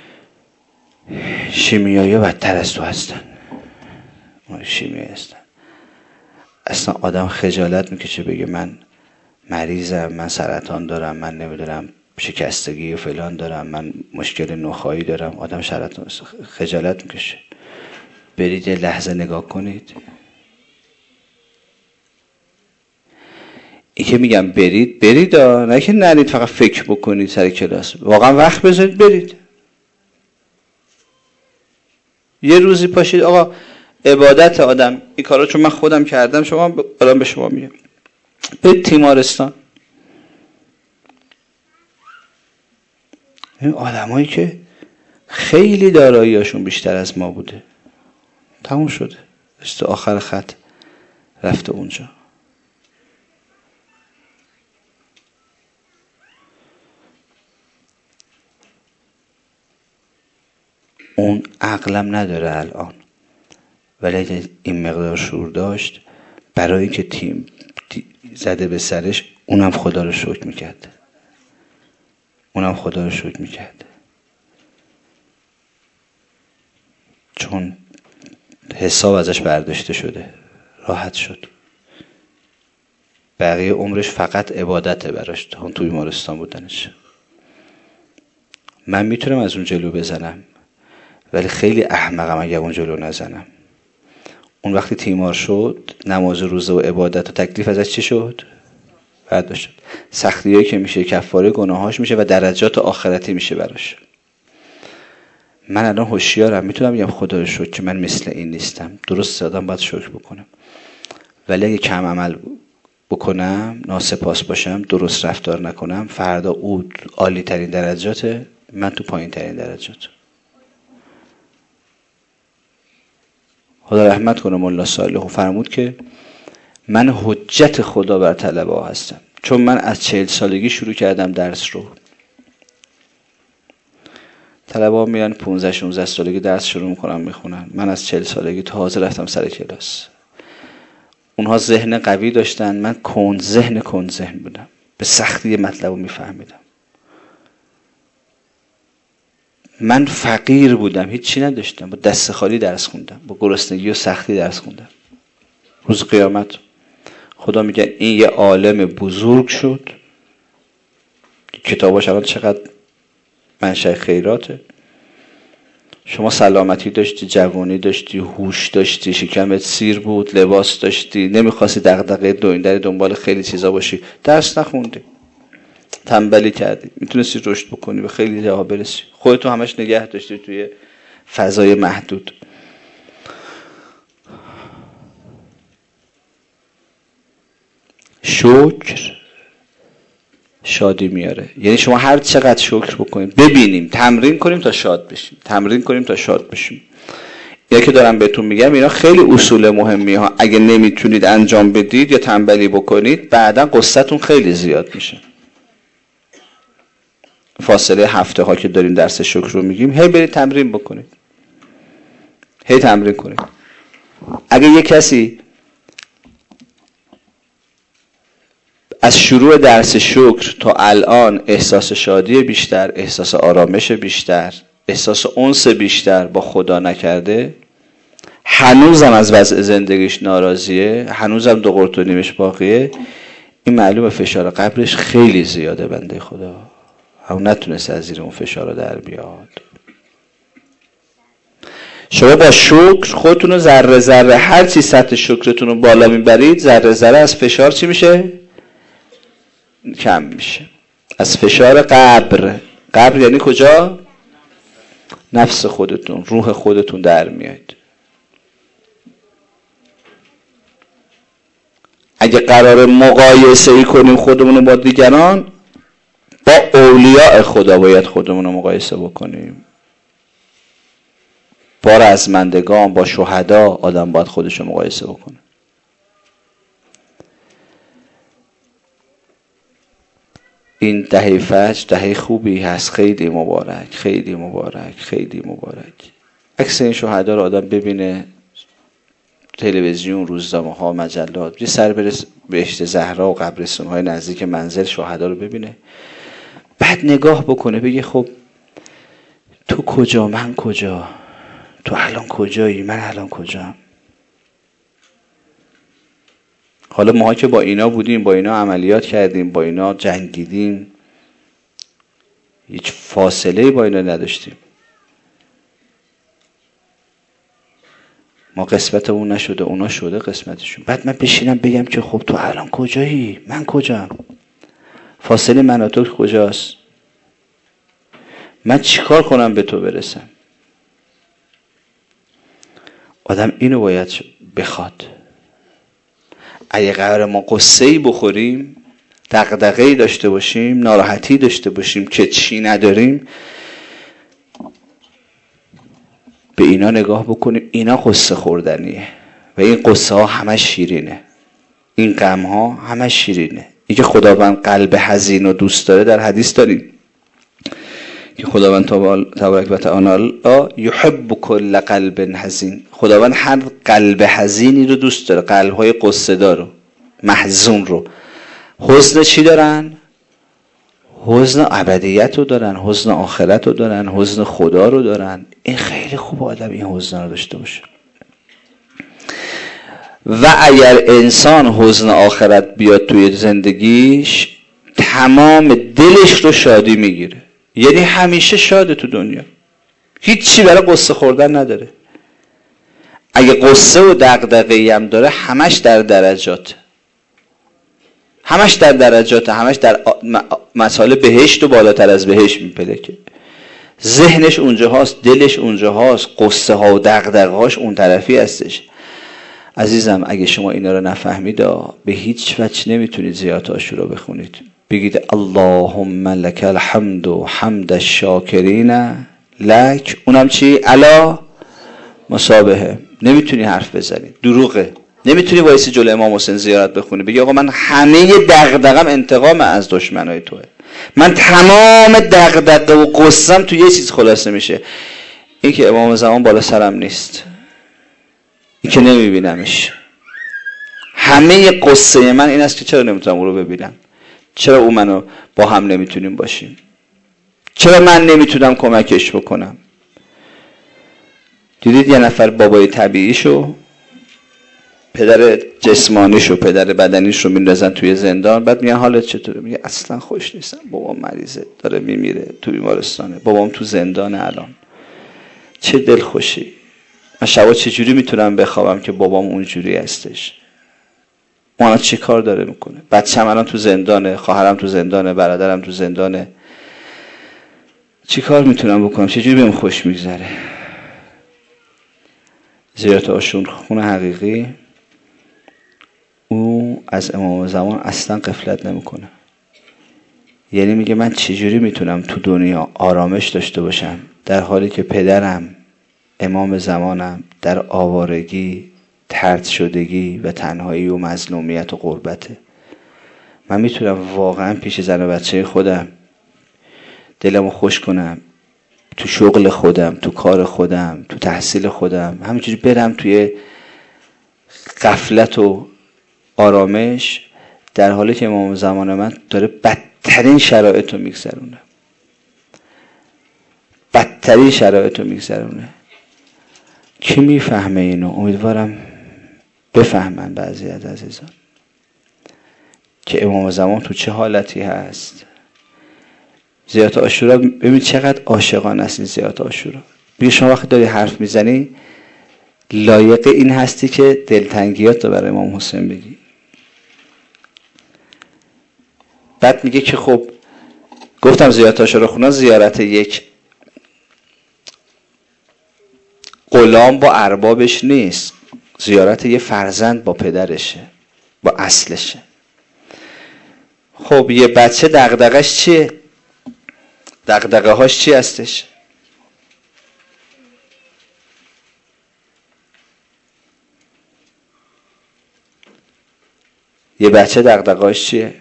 شیمیایی ها بدتر از تو هستن، شیمیایی هستن. اصلا آدم خجالت میکشه بگه من مریضم، من سرطان دارم، من نمیدونم شکستگی و فلان دارم، من مشکل نخایی دارم. آدم سرطان خجالت میکشه. برید یه لحظه نگاه کنید. این که میگم برید برید ها، نه که نرید فقط فکر بکنید سر کلاس. واقعا وقت بذارید برید. یه روزی پاشید آقا عبادت آدم این کارا، چون من خودم کردم، شما الان به شما میگم برید تیمارستان. این آدمایی که خیلی داراییاشون بیشتر از ما بوده تموم شده، است آخر خط رفته اونجا. عقلم نداره الان، ولی اگه این مقدار شعور داشت برای اینکه تیم زده به سرش اونم خدا رو شکر میکرد، اونم خدا رو شکر میکرد، چون حساب ازش برداشته شده، راحت شد. بقیه عمرش فقط عبادته براش تا تو بیمارستان بودنش. من میتونم از اون جلو بزنم، ولی خیلی احمقم اگه اون جلو نزنم. اون وقتی تیمار شد، نماز روزه و عبادت و تکلیف ازش چی شد؟ بعد شد. سختیایی که میشه کفاره گناهاش میشه و درجات آخرتی میشه براش. من الان هوشیارم، میتونم بگم خدا رو شکر که من مثل این نیستم. درست آدم باید شکر بکنم، ولی اگه کم عمل بکنم، ناسپاس باشم، درست رفتار نکنم، فردا او عالی ترین درجاته، من تو پایین ترین درجات. خدا رحمت کنه مولا صالح فرمود که من حجت خدا بر طلبه ها هستم، چون من از چهل سالگی شروع کردم درس رو. طلبه ها میرن پونزده شانزده سالگی درس شروع میکنن میخونن، من از چهل سالگی تازه رفتم سر کلاس. اونها ذهن قوی داشتن، من کن ذهن کن ذهن بودم، به سختی مطلب رو میفهمیدم. من فقیر بودم، هیچی نداشتم، با دست خالی درس خوندم، با گرسنگی و سختی درس خوندم. روز قیامت خدا میگه این یه عالم بزرگ شد، کتاباش الان چقدر منشأ خیراته. شما سلامتی داشتی، جوانی داشتی، هوش داشتی، شکمت سیر بود، لباس داشتی، نمیخواستی دغدغه در دنبال خیلی چیزا باشی، درس نخوندی، تنبلی کردی، میتونستی رشد بکنی، به خیلی جاها برسی، خودتو همش نگه داشتی توی فضای محدود. شکر شادی میاره. یعنی شما هر چقدر شکر بکنید، ببینیم، تمرین کنیم تا شاد بشیم، تمرین کنیم تا شاد بشیم. یا که دارم بهتون میگم اینا خیلی اصول مهمی ها، اگه نمیتونید انجام بدید یا تنبلی بکنید بعدا قصتون خیلی زیاد میشه. فاصله هفته ها که داریم درس شکر رو میگیم، هی برید تمرین بکنید، هی تمرین کنید. اگه یه کسی از شروع درس شکر تا الان احساس شادی بیشتر، احساس آرامش بیشتر، احساس انس بیشتر با خدا نکرده، هنوزم از وضع زندگیش ناراضیه، هنوزم دو قرط و نیمش باقیه، این معلومه فشار قبرش خیلی زیاده. بنده خدا هم نتونسته از زیر اون فشار در بیاد. شما با شکر خودتون رو ذره ذره، هر چی سطح شکرتون رو بالا میبرید، ذره ذره از فشار چی میشه؟ کم میشه. از فشار قبر. قبر یعنی کجا؟ نفس خودتون، روح خودتون در میاد. اگه قرار مقایسه ای کنیم خودمون با دیگران، با اولیاء خدا باید خودمون رو مقایسه بکنیم. با رزمندگان، با شهدا آدم باید خودش رو مقایسه بکنه. این دهه فجر دهه خوبی هست، خیلی مبارک، خیلی مبارک، خیلی مبارک. عکس این شهدا رو آدم ببینه تلویزیون، روزنامه ها، مجلات، یه سر بره بهشت زهرا و قبرستون های نزدیک منزل شهدا رو ببینه، بعد نگاه بکنه بگه خب تو کجا، من کجا، تو الان کجایی، من الان کجام. حالا ما که با اینا بودیم، با اینا عملیات کردیم، با اینا جنگیدیم، هیچ فاصله با اینا نداشتیم. ما قسمتمون نشده، اونا شده قسمتشون. بعد من بشینم بگم که خب تو الان کجایی، من کجام، فاصله من و تو کجاست، من چیکار کنم به تو برسم. آدم اینو باید بخواد. اگه قرار ما قصه‌ای بخوریم، دغدغه‌ای داشته باشیم، ناراحتی داشته باشیم که چی نداریم، به اینا نگاه بکنیم، اینا قصه خوردنیه و این قصه ها همه شیرینه، این غم ها همه شیرینه. این که خداوند قلب حزین و دوست داره، در حدیث داریم که خداوند تبارک و تعالی یحب کل قلب حزین، خداوند هر قلب حزینی رو دوست داره، قلب‌های قصه دار رو، محزون رو. حزن چی دارن؟ حزن ابدیت رو دارن، حزن آخرت رو دارن، حزن خدا رو دارن. این خیلی خوب آدم این حزن رو داشته باشه. و اگر انسان حزن آخرت بیاد توی زندگیش، تمام دلش رو شادی میگیره، یعنی همیشه شاده تو دنیا، هیچی برای قصه خوردن نداره. اگه قصه و دغدغه‌ای هم داره، همش در درجات، همش در درجات، همش در مسائل بهشت و بالاتر از بهشت میپلکه. ذهنش اونجا هاست، دلش اونجا هاست، قصه ها و دغدغه هاش اون طرفی هستش. عزیزم اگه شما اینا رو نفهمید، به هیچ وجه نمیتونید زیارت عاشورا بخونید. بگید اللهم لک الحمد و حمد الشاکرین لک، اونم چی؟ الا مصابه. نمیتونی حرف بزنی، دروغه. نمیتونی وایسی جلوی امام حسین زیارت بخونی بگی آقا من همه دغدغم انتقام از دشمنای توئه، من تمام دغدغه و قصه‌ام تو یه چیز خلاصه میشه، این که امام زمان بالا سرم نیست، این که نمیبینمش. همه قصه من این است که چرا نمیتونم او رو ببینم، چرا او منو با هم نمیتونیم باشیم، چرا من نمیتونم کمکش بکنم. دیدید یه نفر بابای طبیعیشو، پدر جسمانیشو، پدر بدنیشو میندازن توی زندان، بعد میگن حالت چطوره؟ میگه اصلا خوش نیستم، بابام مریضه، داره میمیره تو بیمارستانه، بابام تو زندانه الان. چه دلخوشی. من شبا چجوری میتونم بخوابم که بابام اونجوری هستش؟ اون چی کار داره میکنه؟ بچه‌م الان تو زندانه، خواهرم تو زندانه، برادرم تو زندانه. چی کار میتونم بکنم؟ چجوری بهم خوش میگذره؟ زیارت عاشورخونه حقیقی او از امام زمان اصلا غفلت نمیکنه. یعنی میگه من چجوری میتونم تو دنیا آرامش داشته باشم در حالی که پدرم امام زمانم در آوارگی، طرد شدگی و تنهایی و مظلومیت و غربته. من میتونم واقعا پیش زن و بچه خودم دلمو خوش کنم، تو شغل خودم، تو کار خودم، تو تحصیل خودم، همینجوری برم توی غفلت و آرامش، در حالی که امام زمان من داره بدترین شرایط رو میگذرونه، بدترین شرایط رو میگذرونه. کی میفهمه اینو؟ امیدوارم بفهمن بعضی از عزیزان که امام زمان تو چه حالتی هست. زیارت عاشورا ببین چقدر عاشقانه است. این زیارت عاشورا ببین شما وقتی داری حرف میزنی لایق این هستی که دلتنگیات رو برای امام حسین بگی. بعد میگه که خب گفتم زیارت عاشوراخونه زیارت یک غلام با اربابش نیست، زیارت یه فرزند با پدرشه، با اصلشه. خب یه بچه دغدغش چیه؟ دغدغه هاش چی هستش؟ یه بچه دغدغه هاش چیه؟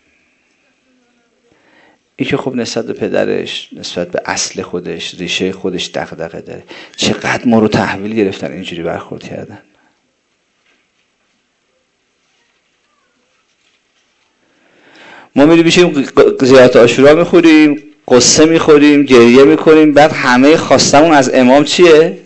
این که خب نسبت به پدرش، نسبت به اصل خودش، ریشه خودش دغدغه داره. چقدر ما رو تحویل گرفتن، اینجوری برخورد کردن. ما میریم میشیم زیارت عاشورا میخوریم، قصه میخوریم، گریه میکنیم، بعد همه خواستمون از امام چیه؟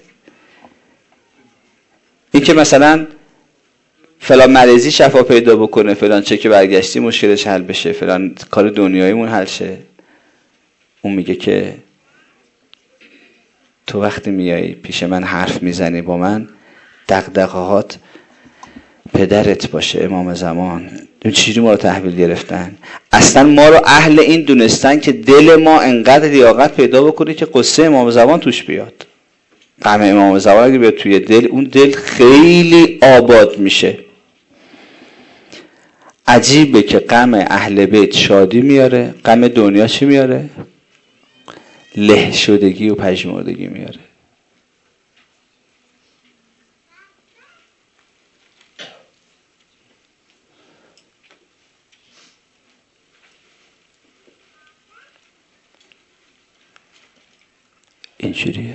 این که مثلا فلان مریضی شفا پیدا بکنه، فلان چه که برگشتی مشکلش حل بشه، فلان کار دنیاییمون حل شه. اون میگه که تو وقتی میای پیش من حرف میزنی با من، دغدغه‌هات پدرت باشه، امام زمان. چیزی ما رو تحویل گرفتن. اصلا ما رو اهل این دونستن که دل ما انقدر لیاقت پیدا بکنه که قصه امام زمان توش بیاد. غم امام زمان اگه بیاد توی دل، اون دل خیلی آباد میشه. عجیبه که غم اهل بیت شادی میاره، غم دنیا چی میاره؟ له شدگی و پژمردگی میاره. اینجوریه.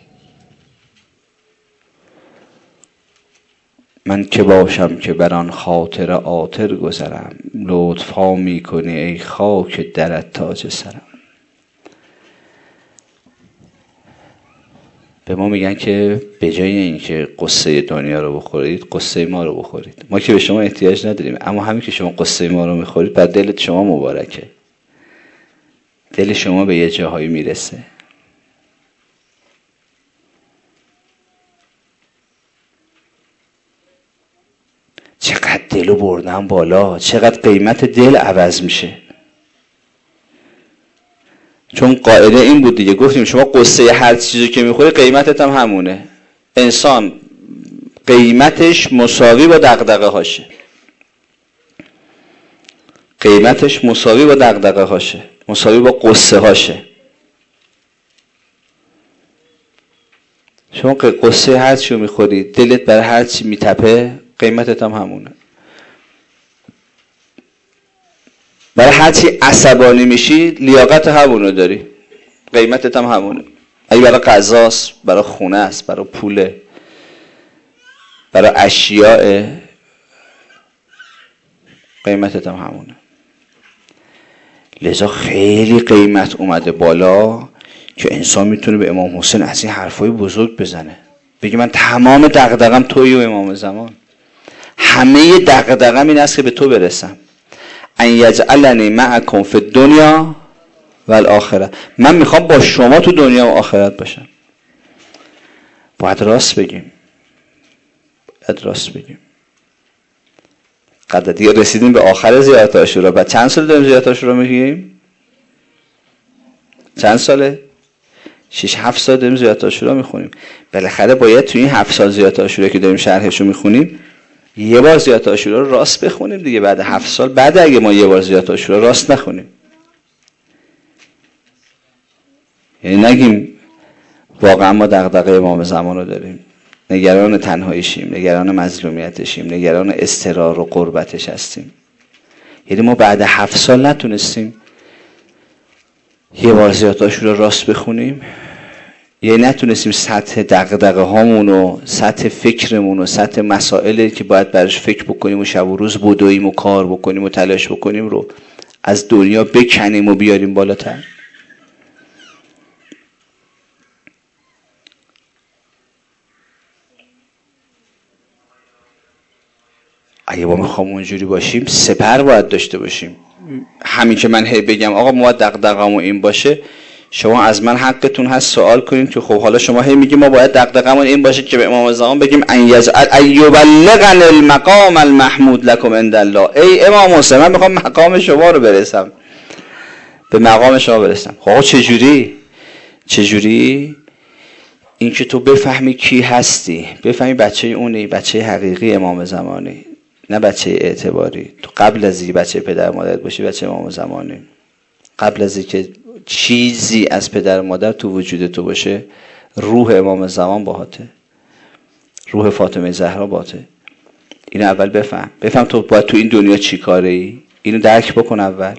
من که باشم که بر آن خاطر عاطر گذرم، لطفا میکنی ای خاک درت تاج سرم. به ما میگن که به جای اینکه قصه دنیا رو بخورید قصه ما رو بخورید. ما که به شما احتیاج نداریم، اما همین که شما قصه ما رو میخورید بعد دلت شما مبارکه، دل شما به یه جاهایی میرسه. چقدر دلو بردن بالا، چقدر قیمت دل عوض میشه. چون قاعده این بود دیگه، گفتیم شما قصه هر چیزی که میخوری قیمتت هم همونه. انسان قیمتش مساوی با دغدغه هاشه، قیمتش مساوی با دغدغه هاشه، مساوی با قصه هاشه. شما قصه هر چی رو میخوری، دلت برای هر چی میتپه، قیمتت هم همونه. برای هر چی عصبانی میشی لیاقت همونو داری، قیمتت هم همونه. اگه برای غذاست، برای خونه است، برای پوله، برای اشیاء، قیمتت هم همونه. لذا خیلی قیمت اومده بالا که انسان میتونه به امام حسین از این حرفای بزرگ بزنه، بگه من تمام دغدغه‌م تویی و امام زمان، همه دغدغه‌م این است که به تو برسم. ان یجعلنی معکم فی الدنیا و الاخره، من میخوام با شما تو دنیا و آخرت باشم. باید راست بگیم، باید راست بگیم. قدر دیگه رسیدیم به آخر زیارت عاشورا. بعد چند سال داریم زیارت عاشورا میگیم؟ چند ساله؟ شش هفت سال داریم زیارت عاشورا میخونیم. بالاخره باید تو این هفت سال زیارت عاشورا که داریم شرحشو میخونیم یه بار زیارت عاشورا رو راست بخونیم دیگه. بعد هفت سال بعد اگه ما یه بار زیارت عاشورا راست نخونیم، یعنی نگیم واقعا ما دغدغه امام زمان رو داریم، نگران تنهاییشیم، نگران مظلومیتشیم، نگران اضطرار و غربتش هستیم، یعنی ما بعد هفت سال نتونستیم یه بار زیارت عاشورا راست بخونیم، یعنی نتونستیم سطح دغدغه هامون و سطح فکرمون و سطح مسائلی که باید برش فکر بکنیم و شب و روز بدویم و کار بکنیم و تلاش بکنیم رو از دنیا بکنیم و بیاریم بالاتر. اگه با میخوام اونجوری باشیم سپر باید داشته باشیم. همین که من هی بگم آقا ما دغدغه‌مون این باشه، شما از من حقتون هست سوال کنین که خب حالا شما هی میگی ما باید دغدغه‌مون این باشه که به امام زمان بگیم ان یجعل ایبلغن المقام المحمود لكم عند الله. ای امام حسین من میخوام مقام شما رو برسم، به مقام شما برسم. خب چجوری؟ چجوری؟ این که تو بفهمی کی هستی، بفهمی بچه اونی، بچه حقیقی امام زمانی، نه بچه اعتباری. تو قبل از اینکه بچه پدر مادرت باشی بچه امام زمانی، قبل از اینکه چیزی از پدر مادر تو وجود تو باشه، روح امام زمان باهاته، روح فاطمه زهرا باهاته. اینو اول بفهم. بفهم تو باید تو این دنیا چی کاره ای، اینو درک بکن اول.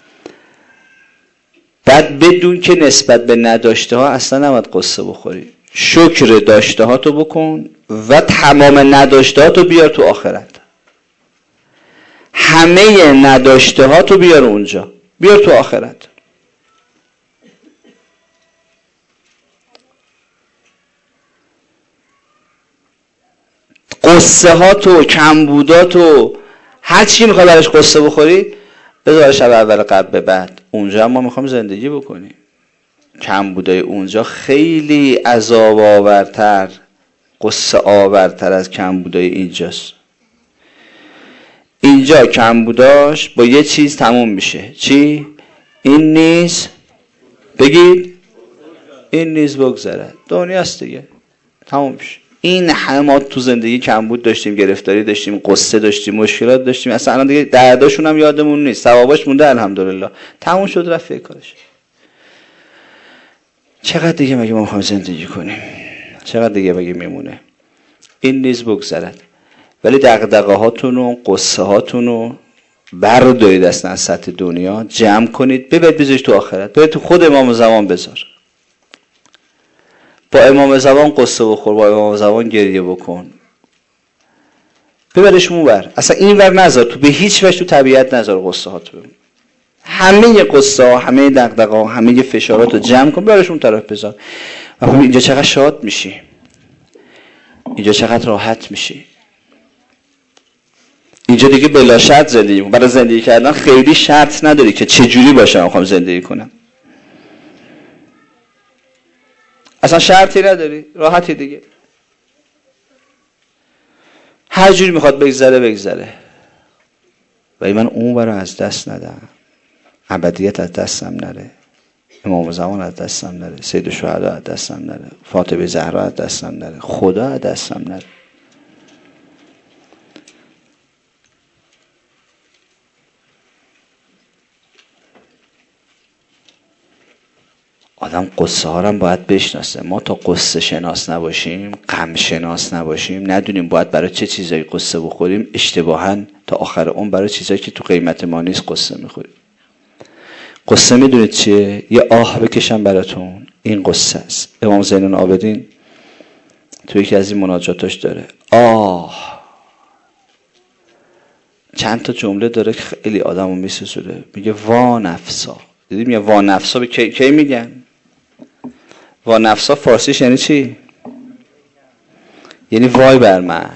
بعد بدون که نسبت به نداشته ها اصلا نباید قصه بخوری، شکر داشته ها تو بکن و تمام نداشته ها تو بیار تو آخرت. همه نداشته ها تو بیار اونجا، بیار تو آخرت. قصه ها تو، کمبودا تو، هر چی میخوای برش قصه بخوری بذار شب اول قبل به بعد. اونجا ما میخوام زندگی بکنیم. کمبودای اونجا خیلی عذاب آورتر، قصه آورتر از کمبودای اینجاست. اینجا کمبوداش با یه چیز تموم میشه. چی؟ این نیز بگید این نیز بگذرد. دنیاست دیگه، تموم میشه. این همه ما تو زندگی کمبود داشتیم، گرفتاری داشتیم، قصه داشتیم، مشکلات داشتیم، اصلا الان دیگه درداشون هم یادمون نیست، ثواباش مونده الحمدلله، تموم شد رفت کارش. چقدر دیگه مگه ما میخوایم زندگی کنیم؟ چقدر دیگه مگه میمونه؟ این نیز بگذرد. ولی دغدغه هاتون و قصه هاتون رو بردارید اصلا از سطح دنیا، جمع کنید، ببرید بذارید تو آخرت، ببرید تو خود امام زمان بذار. با امام زمان قصه بخور، با امام زمان گریه بکن، ببرش اونور. اصلا این ور نذار تو، به هیچ وجه تو طبیعت نذار قصه ها تو. همه قصه ها، همه دغدغه ها، همه فشارات رو جمع کن، ببرش اون طرف بذار. و خب اینجا چقدر شاد میشی، اینجا چقدر راحت میشی. اینجا دیگه بلا شرط زندگی کن. برای زندگی کردن خیلی شرط نداری که چه جوری باشه من میخوام زندگی کنم. اصلا شرطی نداری، راحتی دیگه. هر جوری میخواد بگذره بگذره. ولی من اون برای از دست ندم. ابدیت از دستم نره، امام زمان از دستم نره، سید الشهدا از دستم نره، فاطمه زهرا از دستم نره، خدا از دستم نره. آدم قصه ها رو باید بشناسه. ما تا قصه شناس نباشیم، غم شناس نباشیم، ندونیم باید برای چه چیزایی قصه بخوریم، اشتباهاً تا آخر اون برای چیزایی که تو قیمت ما نیست قصه میخوریم. قصه میدونید چیه؟ یه آه بکشم براتون، این قصه است. امام زین العابدین تو یکی از این مناجاتاش داره آه، چند تا جمله داره که خیلی آدمو میسوزونه. میگه وا نفسا. دیدی میگه وا نفسا به کی, کی میگن؟ وا نفسا فارسیش یعنی چی؟ یعنی وای بر من.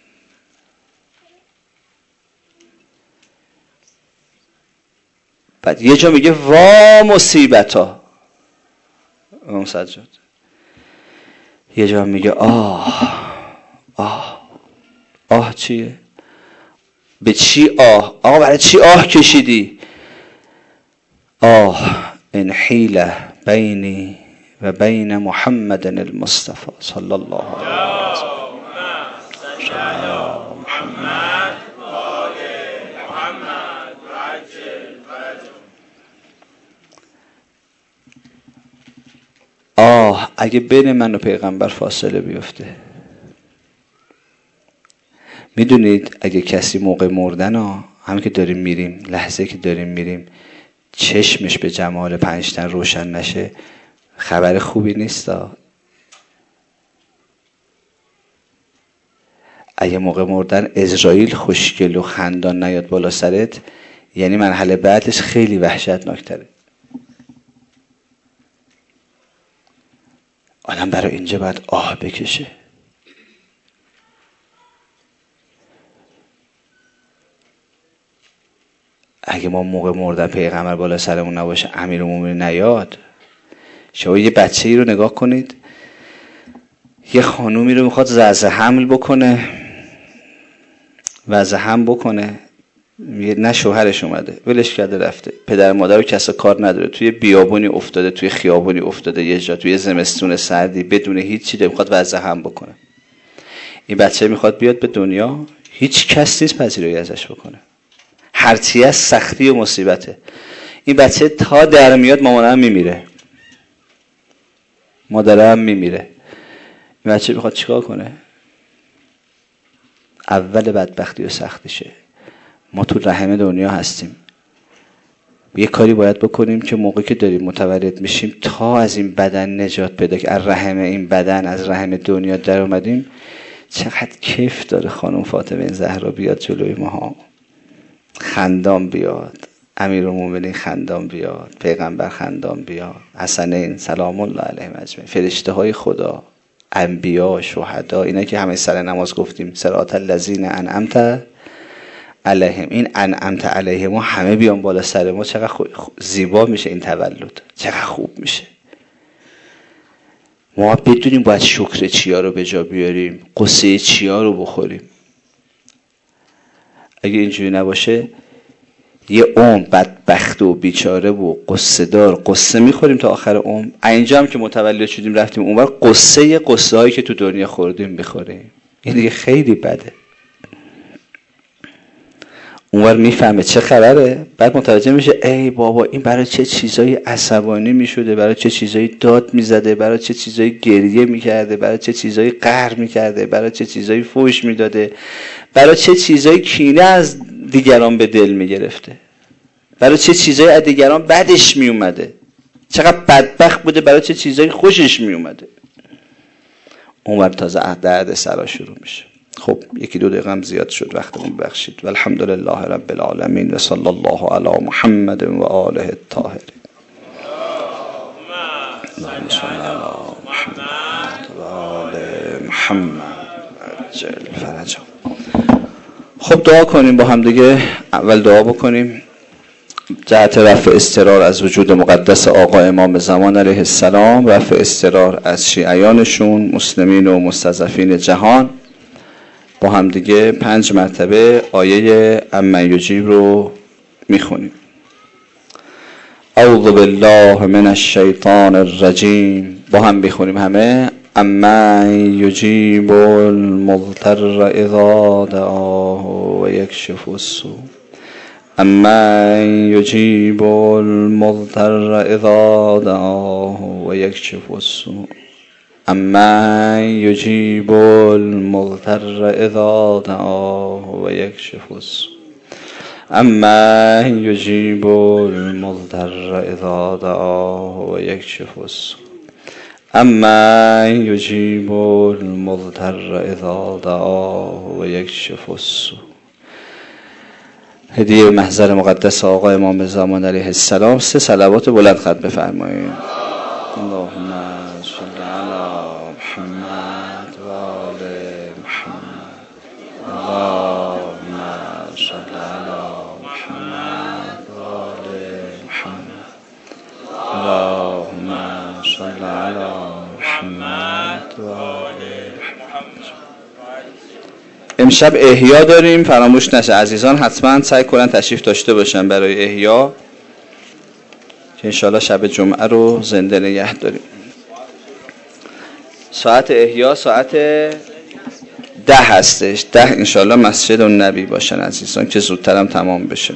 بعد یه جا میگه وا مصیبتا امام سجاد. یه جا میگه آه آه آه چیه؟ به چی آه؟ آقا برای چی آه کشیدی؟ آه ان حیله بینی و بین محمد المصطفى صلی الله علیه و سلم. آه اگه بین من و پیغمبر فاصله بیفته. میدونید اگه کسی موقع مردن ها، همین که داریم میریم، لحظه که داریم میریم، چشمش به جمال پنجتن روشن نشه، خبر خوبی نیست. اگه موقع مردن عزرائیل خوشگل و خندان نیاد بالا سرت، یعنی مرحله بعدش خیلی وحشتناکتره. آدم برای اینجا باید آه بکشه. اگه ما موقع مردن پیغمبر بالا سرمون نباشه، امیرالمومنین نیاد. شما یه بچه ای رو نگاه کنید، یه خانومی رو میخواد وضع حمل بکنه، وضع حمل بکنه، نه شوهرش اومده ولش کرده رفته، پدر مادر رو کسا کار نداره، توی بیابونی افتاده، توی خیابونی افتاده، یه جا توی زمستون سردی بدون هیچ چیزی میخواد وضع حمل بکنه. این بچه میخواد بیاد به دنیا، هیچ کس نیست پذیرایی ازش بکنه، هرچی از سختی و مصیبته. این بچه تا در میاد مامانه هم میمیره، مادره هم میمیره. این بچه میخواد چیکار کنه؟ اول بدبختی و سختیشه. ما تو رحم دنیا هستیم، یه کاری باید بکنیم که موقعی که داریم متولد میشیم تا از این بدن نجات پیدا که از رحم این بدن، از رحم دنیا در اومدیم. چقدر کیف داره خانم فاطمه زهرا بیاد جلوی ما، خندان بیاد، امیرالمومنین خندان بیاد، پیغمبر خندان بیاد، حسنین سلام الله علیهم اجمعین، فرشته های خدا، انبیا، شهدا، اینا که همه سر نماز گفتیم صراط الذین انعمت علیهم، این انعمت علیهم همه بیان بالا سر ما. چقدر زیبا میشه این تولد، چقدر خوب میشه. ما بدونیم باید شکر چیا رو به جا بیاریم، قصه چیا رو بخوریم. اگه اینجوری نباشه یه عمر بدبخت و بیچاره و قصه دار قصه میخوریم تا آخر عمر. اینجا هم که متولد شدیم رفتیم اونور، قصه قصه هایی که تو دنیا خوردیم میخوریم. این دیگه خیلی بده. اونور میفهمه چه خبره، بعد متوجه میشه ای بابا این برای چه چیزایی عصبانی میشده، برای چه چیزایی داد میزده، برای چه چیزایی گریه میکرده، برای چه چیزایی قهر میکرده، برای چه چیزایی فحش میداده، برای چه چیزایی کینه از دیگران به دل میگرفته، برای چه چیزایی از دیگران بدش میومده، چقدر بدبخت بوده، برای چه چیزایی خوشش میومده. اونور تازه درد سرا شروع میشه. خب یکی دو دقیقه هم زیاد شد، وقتمون ببخشید. و الحمدلله رب العالمین و صلی الله علی محمد و آله الطاهرین. اللهم صل علی محمد و آل محمد عجل فرجهم. خب دعا کنیم با هم دیگه. اول دعا بکنیم جهت رفع اضطرار از وجود مقدس آقا امام زمان علیه السلام، رفع اضطرار از شیعیانشون، مسلمین و مستضعفین جهان. با هم دیگه پنج مرتبه آیه امن یجیب رو میخونیم. اعوذ بالله من الشیطان الرجیم. با هم بخونیم همه. امن یجیب المضطر اذا دعاه و یکشف السوء. امن یجیب المضطر اذا دعاه و یکشف السوء. امن یجیب المضطر اذا دعاه و یکشف السوء. امن یجیب المضطر اذا دعاه و یکشف السوء. امن یجیب المضطر اذا دعاه و یکشف السوء. هدیه محضر مقدس آقا امام زمان علیه السلام. سه صلوات بلند ختم بفرمایید. اللهم صل علی محمد و آل محمد. اللهم صل علی محمد و آل محمد. اللهم صل علی محمد و آل محمد. امشب احیا داریم، فراموش نشه عزیزان حتما سعی کنن تشریف داشته باشن برای احیا که انشاءالله شب جمعه رو زنده نگه داریم. ساعت احیا ساعت ده هستش. ده انشاءالله مسجد النبی باشن عزیزان که زودتر هم تمام بشه.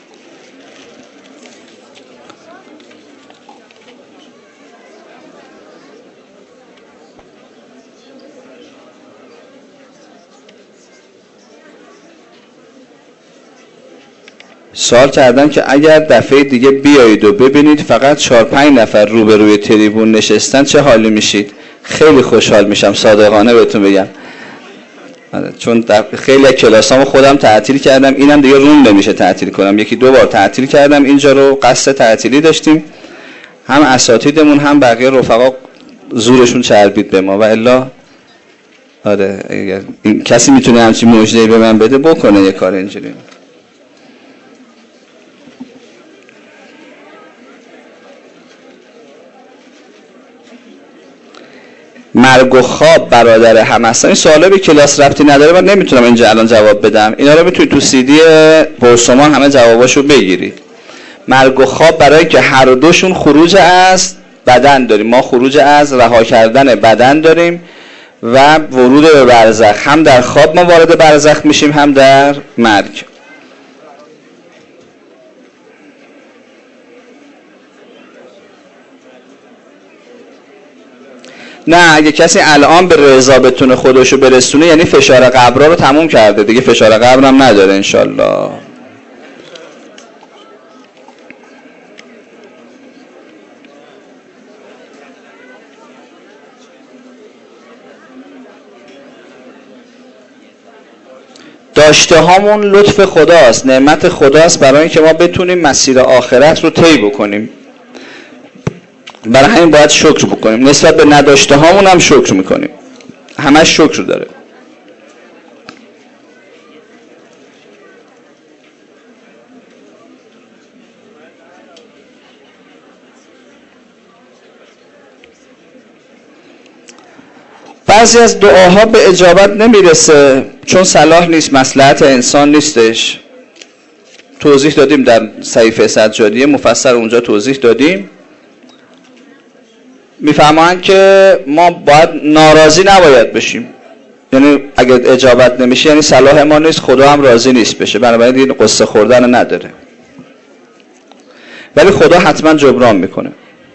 سوال کردم که اگر دفعه دیگه بیایید و ببینید فقط چهار پنج نفر روبروی تریبون نشستن چه حالی میشید؟ خیلی خوشحال میشم، صادقانه بهتون بگم. چون خیلی از کلاسامو خودم تعطیل کردم، اینم دیگه روم نمیشه تعطیل کنم. یکی دو بار تعطیل کردم اینجا رو، قصد تعطیلی داشتیم، هم اساتیدمون هم بقیه رفقا زورشون چربید به ما و الا آره اگر این کسی میتونه همچین موجهی به من بده بکنه یه کار اینجوری. مرگ و خواب برادر هم هستن. این سوالا به کلاس ربطی نداره، من نمیتونم اینجا الان جواب بدم. اینا رو میتونید تو سی دی پرسمان همه جواباشو بگیرید. مرگ و خواب برای که هر دوشون خروج از بدن داریم. ما خروج از رها کردن بدن داریم و ورود به برزخ. هم در خواب ما وارد برزخ میشیم هم در مرگ. نه اگه کسی الان به رضا بتونه خودشو برسونه یعنی فشار قبرها رو تموم کرده دیگه، فشار قبر هم نداره انشالله. داشته هامون لطف خداست، نعمت خداست برای اینکه ما بتونیم مسیر آخرت رو طی بکنیم. برای همین باید شکر بکنیم. نسبت به نداشته هامون هم شکر میکنیم. همش شکر داره. بعضی از دعاها به اجابت نمیرسه چون صلاح نیست، مصلحت انسان نیستش. توضیح دادیم در صحیفه سجادیه مفصل اونجا توضیح دادیم. میفهمن که ما باید ناراضی نباید بشیم، یعنی اگر اجابت نمیشه یعنی صلاح ما نیست، خدا هم راضی نیست بشه، بنابراین دیگه قصه خوردن نداره. ولی خدا حتما جبران میکنه.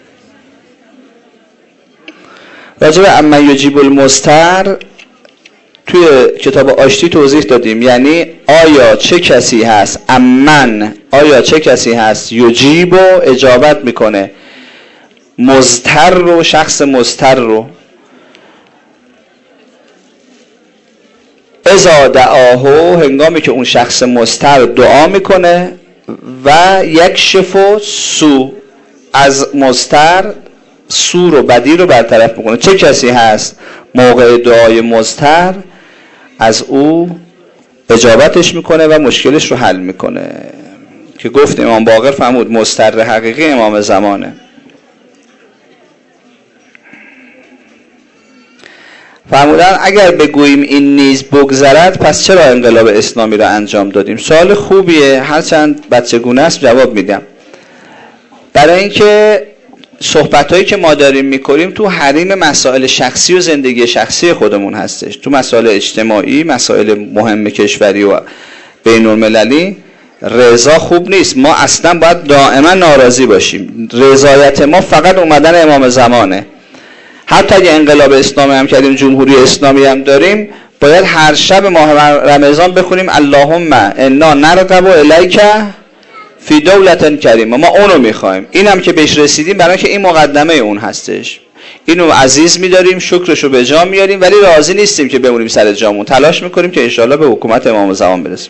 راجع به امن یجیب المضطر توی کتاب آشتی توضیح دادیم. یعنی آیا چه کسی هست امن، آیا چه کسی هست یجیب و اجابت میکنه مضطر رو، شخص مضطر رو. اذا دعاهو، هنگامی که اون شخص مضطر دعا میکنه، و یکشف سو، از مضطر سو رو بدی رو برطرف میکنه. چه کسی هست موقع دعای مضطر از او اجابتش میکنه و مشکلش رو حل میکنه؟ که گفت امام باقر فرمود مضطر حقیقی امام زمانه. فرمودن اگر بگوییم این نیز بگذرد پس چرا انقلاب اسلامی را انجام دادیم؟ سوال خوبیه، هرچند بچگونه است جواب میدم. برای اینکه صحبتایی که ما داریم میکنیم تو حریم مسائل شخصی و زندگی شخصی خودمون هستش. تو مسائل اجتماعی، مسائل مهم کشوری و بین المللی رضا خوب نیست. ما اصلا باید دائما ناراضی باشیم. رضایت ما فقط اومدن امام زمانه. حتی اگه انقلاب اسلامی هم کردیم، جمهوری اسلامی هم داریم، باید هر شب ماه رمضان بخونیم اللهم انا نرغب الیک فی دولت کریمه. ما اونو میخوایم. اینم که بهش رسیدیم برای که این مقدمه اون هستش. اینو عزیز میداریم، شکرشو به جا میاریم، ولی راضی نیستیم که بمونیم سر جامون. تلاش میکنیم که انشالله به حکومت امام زمان برسیم.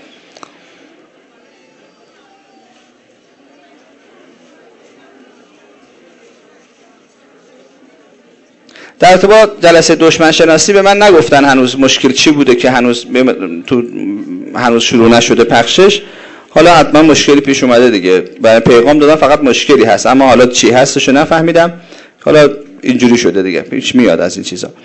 در ارتباط جلسه دشمن شناسی به من نگفتن هنوز مشکل چی بوده که هنوز تو هنوز شروع نشده پخشش. حالا حتما مشکلی پیش اومده دیگه. برای پیغام دادن فقط مشکلی هست، اما حالا چی هستشو نفهمیدم. حالا اینجوری شده دیگه، پیش میاد از این چیزا.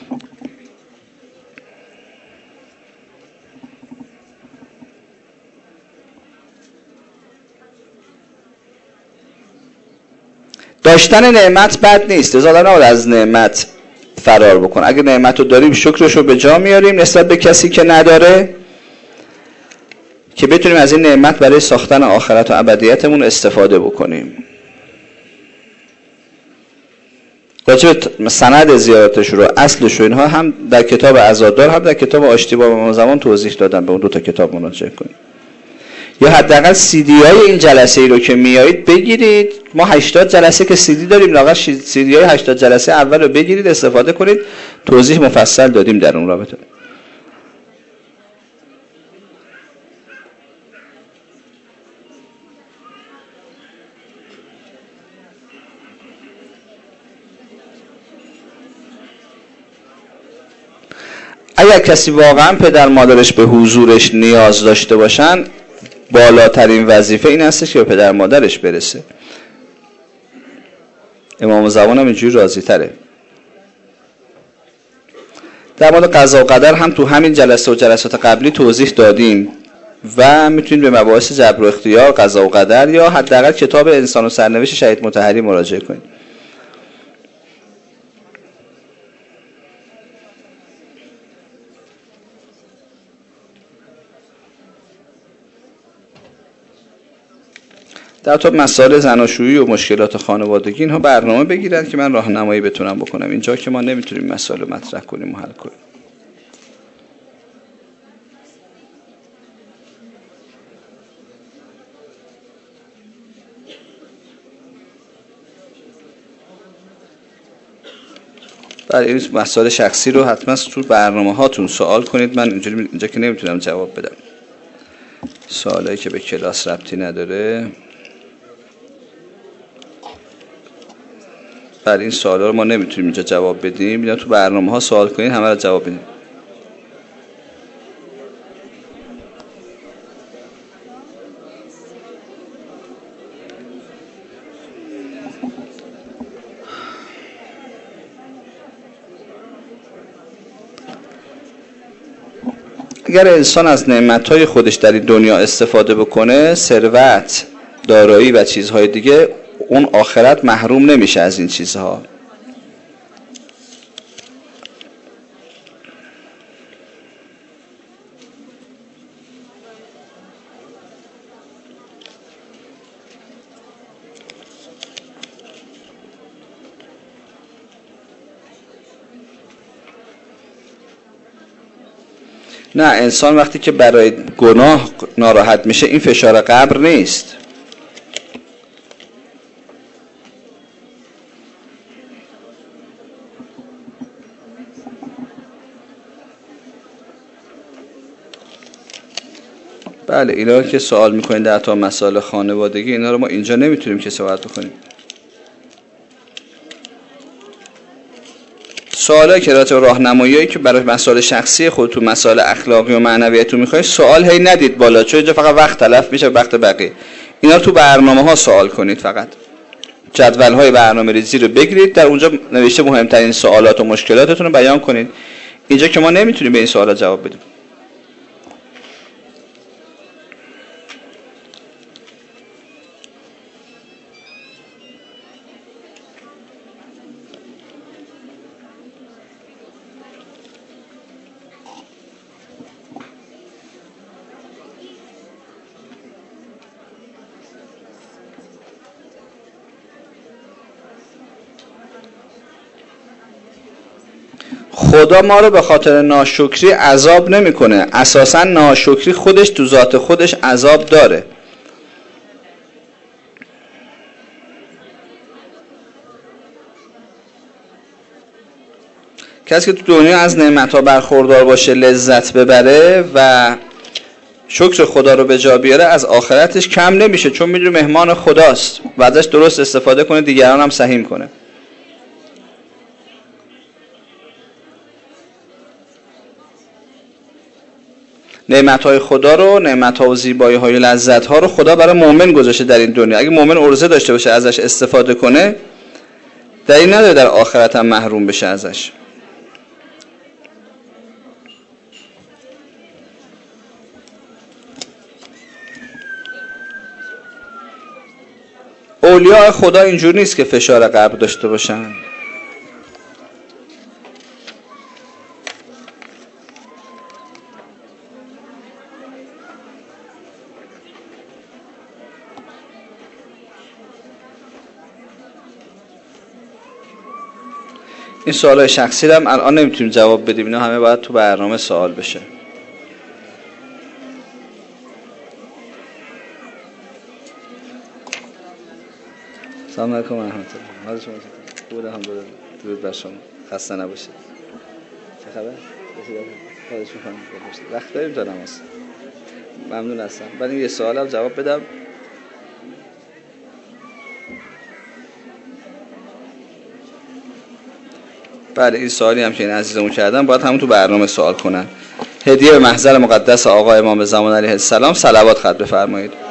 داشتن نعمت بد نیست، لذا نباید از نعمت فرار بکن. اگه نعمت رو داریم شکرشو به جا میاریم نسبت به کسی که نداره، که بتونیم از این نعمت برای ساختن آخرت و ابدیتمون استفاده بکنیم. راجب سند زیارتش رو، اصلش رو، اینها هم در کتاب عزادار هم در کتاب آشتیباه امام زمان توضیح دادم. به اون دو تا کتاب مراجعه کنید. یا حداقل سی دی های این جلسه ای رو که میایید بگیرید. ما هشتاد جلسه که سی دی داریم، لااقل سی دی های هشتاد جلسه اول رو بگیرید استفاده کنید. توضیح مفصل دادیم در اون رابطه. اگر کسی واقعا پدر مادرش به حضورش نیاز داشته باشن، بالاترین وظیفه این هستش که به پدر مادرش برسه. امام زمان هم اینجوری راضی تره. در مورد قضا و قدر هم تو همین جلسه و جلسات قبلی توضیح دادیم و میتونید به مباحث جبر و اختیار، قضا و قدر یا حداقل کتاب انسان و سرنوشت شهید مطهری مراجعه کنید. در تو مسائل زناشویی و مشکلات خانوادگی اینها برنامه بگیرن که من راهنمایی بتونم بکنم. اینجا که ما نمیتونیم مسائل مطرح کنیم و حل کنیم. برای این مسائل شخصی رو حتما تو برنامه هاتون سوال کنید. من اینجا, اینجا که نمیتونم جواب بدم. سوالایی که به کلاس ربطی نداره، برای این سوالا رو ما نمیتونیم اینجا جواب بدیم. میگم تو برنامه ها سوال کنید، همه رو جواب بدیم. اگر انسان از نعمت‌های خودش در این دنیا استفاده بکنه، ثروت، دارایی و چیزهای دیگه، اون آخرت محروم نمیشه از این چیزها. نه، انسان وقتی که برای گناه ناراحت میشه این فشار قبر نیست. بله اینا که سوال میکنین در تا مسائل خانوادگی، اینا رو ما اینجا نمیتونیم که صحبت بکنیم. سوالایی که راجع به راهنماییایی که برای مسائل شخصی خودتون، مسائل اخلاقی و معنویتون میخواین، سوال هی ندید بالا، چون اینجا فقط وقت تلف میشه، وقت بقیه. اینا تو برنامه ها سوال کنید. فقط جدول های برنامه ریزی رو بگیرید، در اونجا نوشته مهمترین سوالات و مشکلاتتون رو بیان کنید. اینجا که ما نمیتونیم به این سوالا جواب بدیم. خدا ما رو به خاطر ناشکری عذاب نمیکنه. اساسا ناشکری خودش تو ذات خودش عذاب داره. کسی که تو دنیا از نعمت‌ها برخوردار باشه، لذت ببره و شکر خدا رو به جا بیاره، از آخرتش کم نمیشه، چون میدونه مهمان خداست و ازش درست استفاده کنه، دیگران هم سهیم کنه. نعمت‌های خدا رو، نعمت‌ها و زیبایی‌های و لذت‌ها رو خدا برای مؤمن گذاشته در این دنیا. اگه مؤمن عرضه داشته باشه ازش استفاده کنه، دلیل نداره در آخرت هم محروم بشه ازش. اولیاء خدا اینجور نیست که فشار قلب داشته باشن. این سوالای شخصی رو هم الان نمیتونیم جواب بدیم، اینا همه باید تو برنامه سوال بشه. سلام علیکم و رحمت الله. حال شما چطوره؟ خوبه الحمدلله. درود بر شما. خسته نباشید. چه خبر؟ حالش می‌خوام باشید. وقت داریم تا نماز. ممنون هستم. بعد یه سوالم جواب بدم. بله این سوالی هم که این عزیزمون کردن باید همون تو برنامه سوال کنن. هدیه به محضر مقدس آقا امام زمان علیه السلام صلوات خط بفرمایید.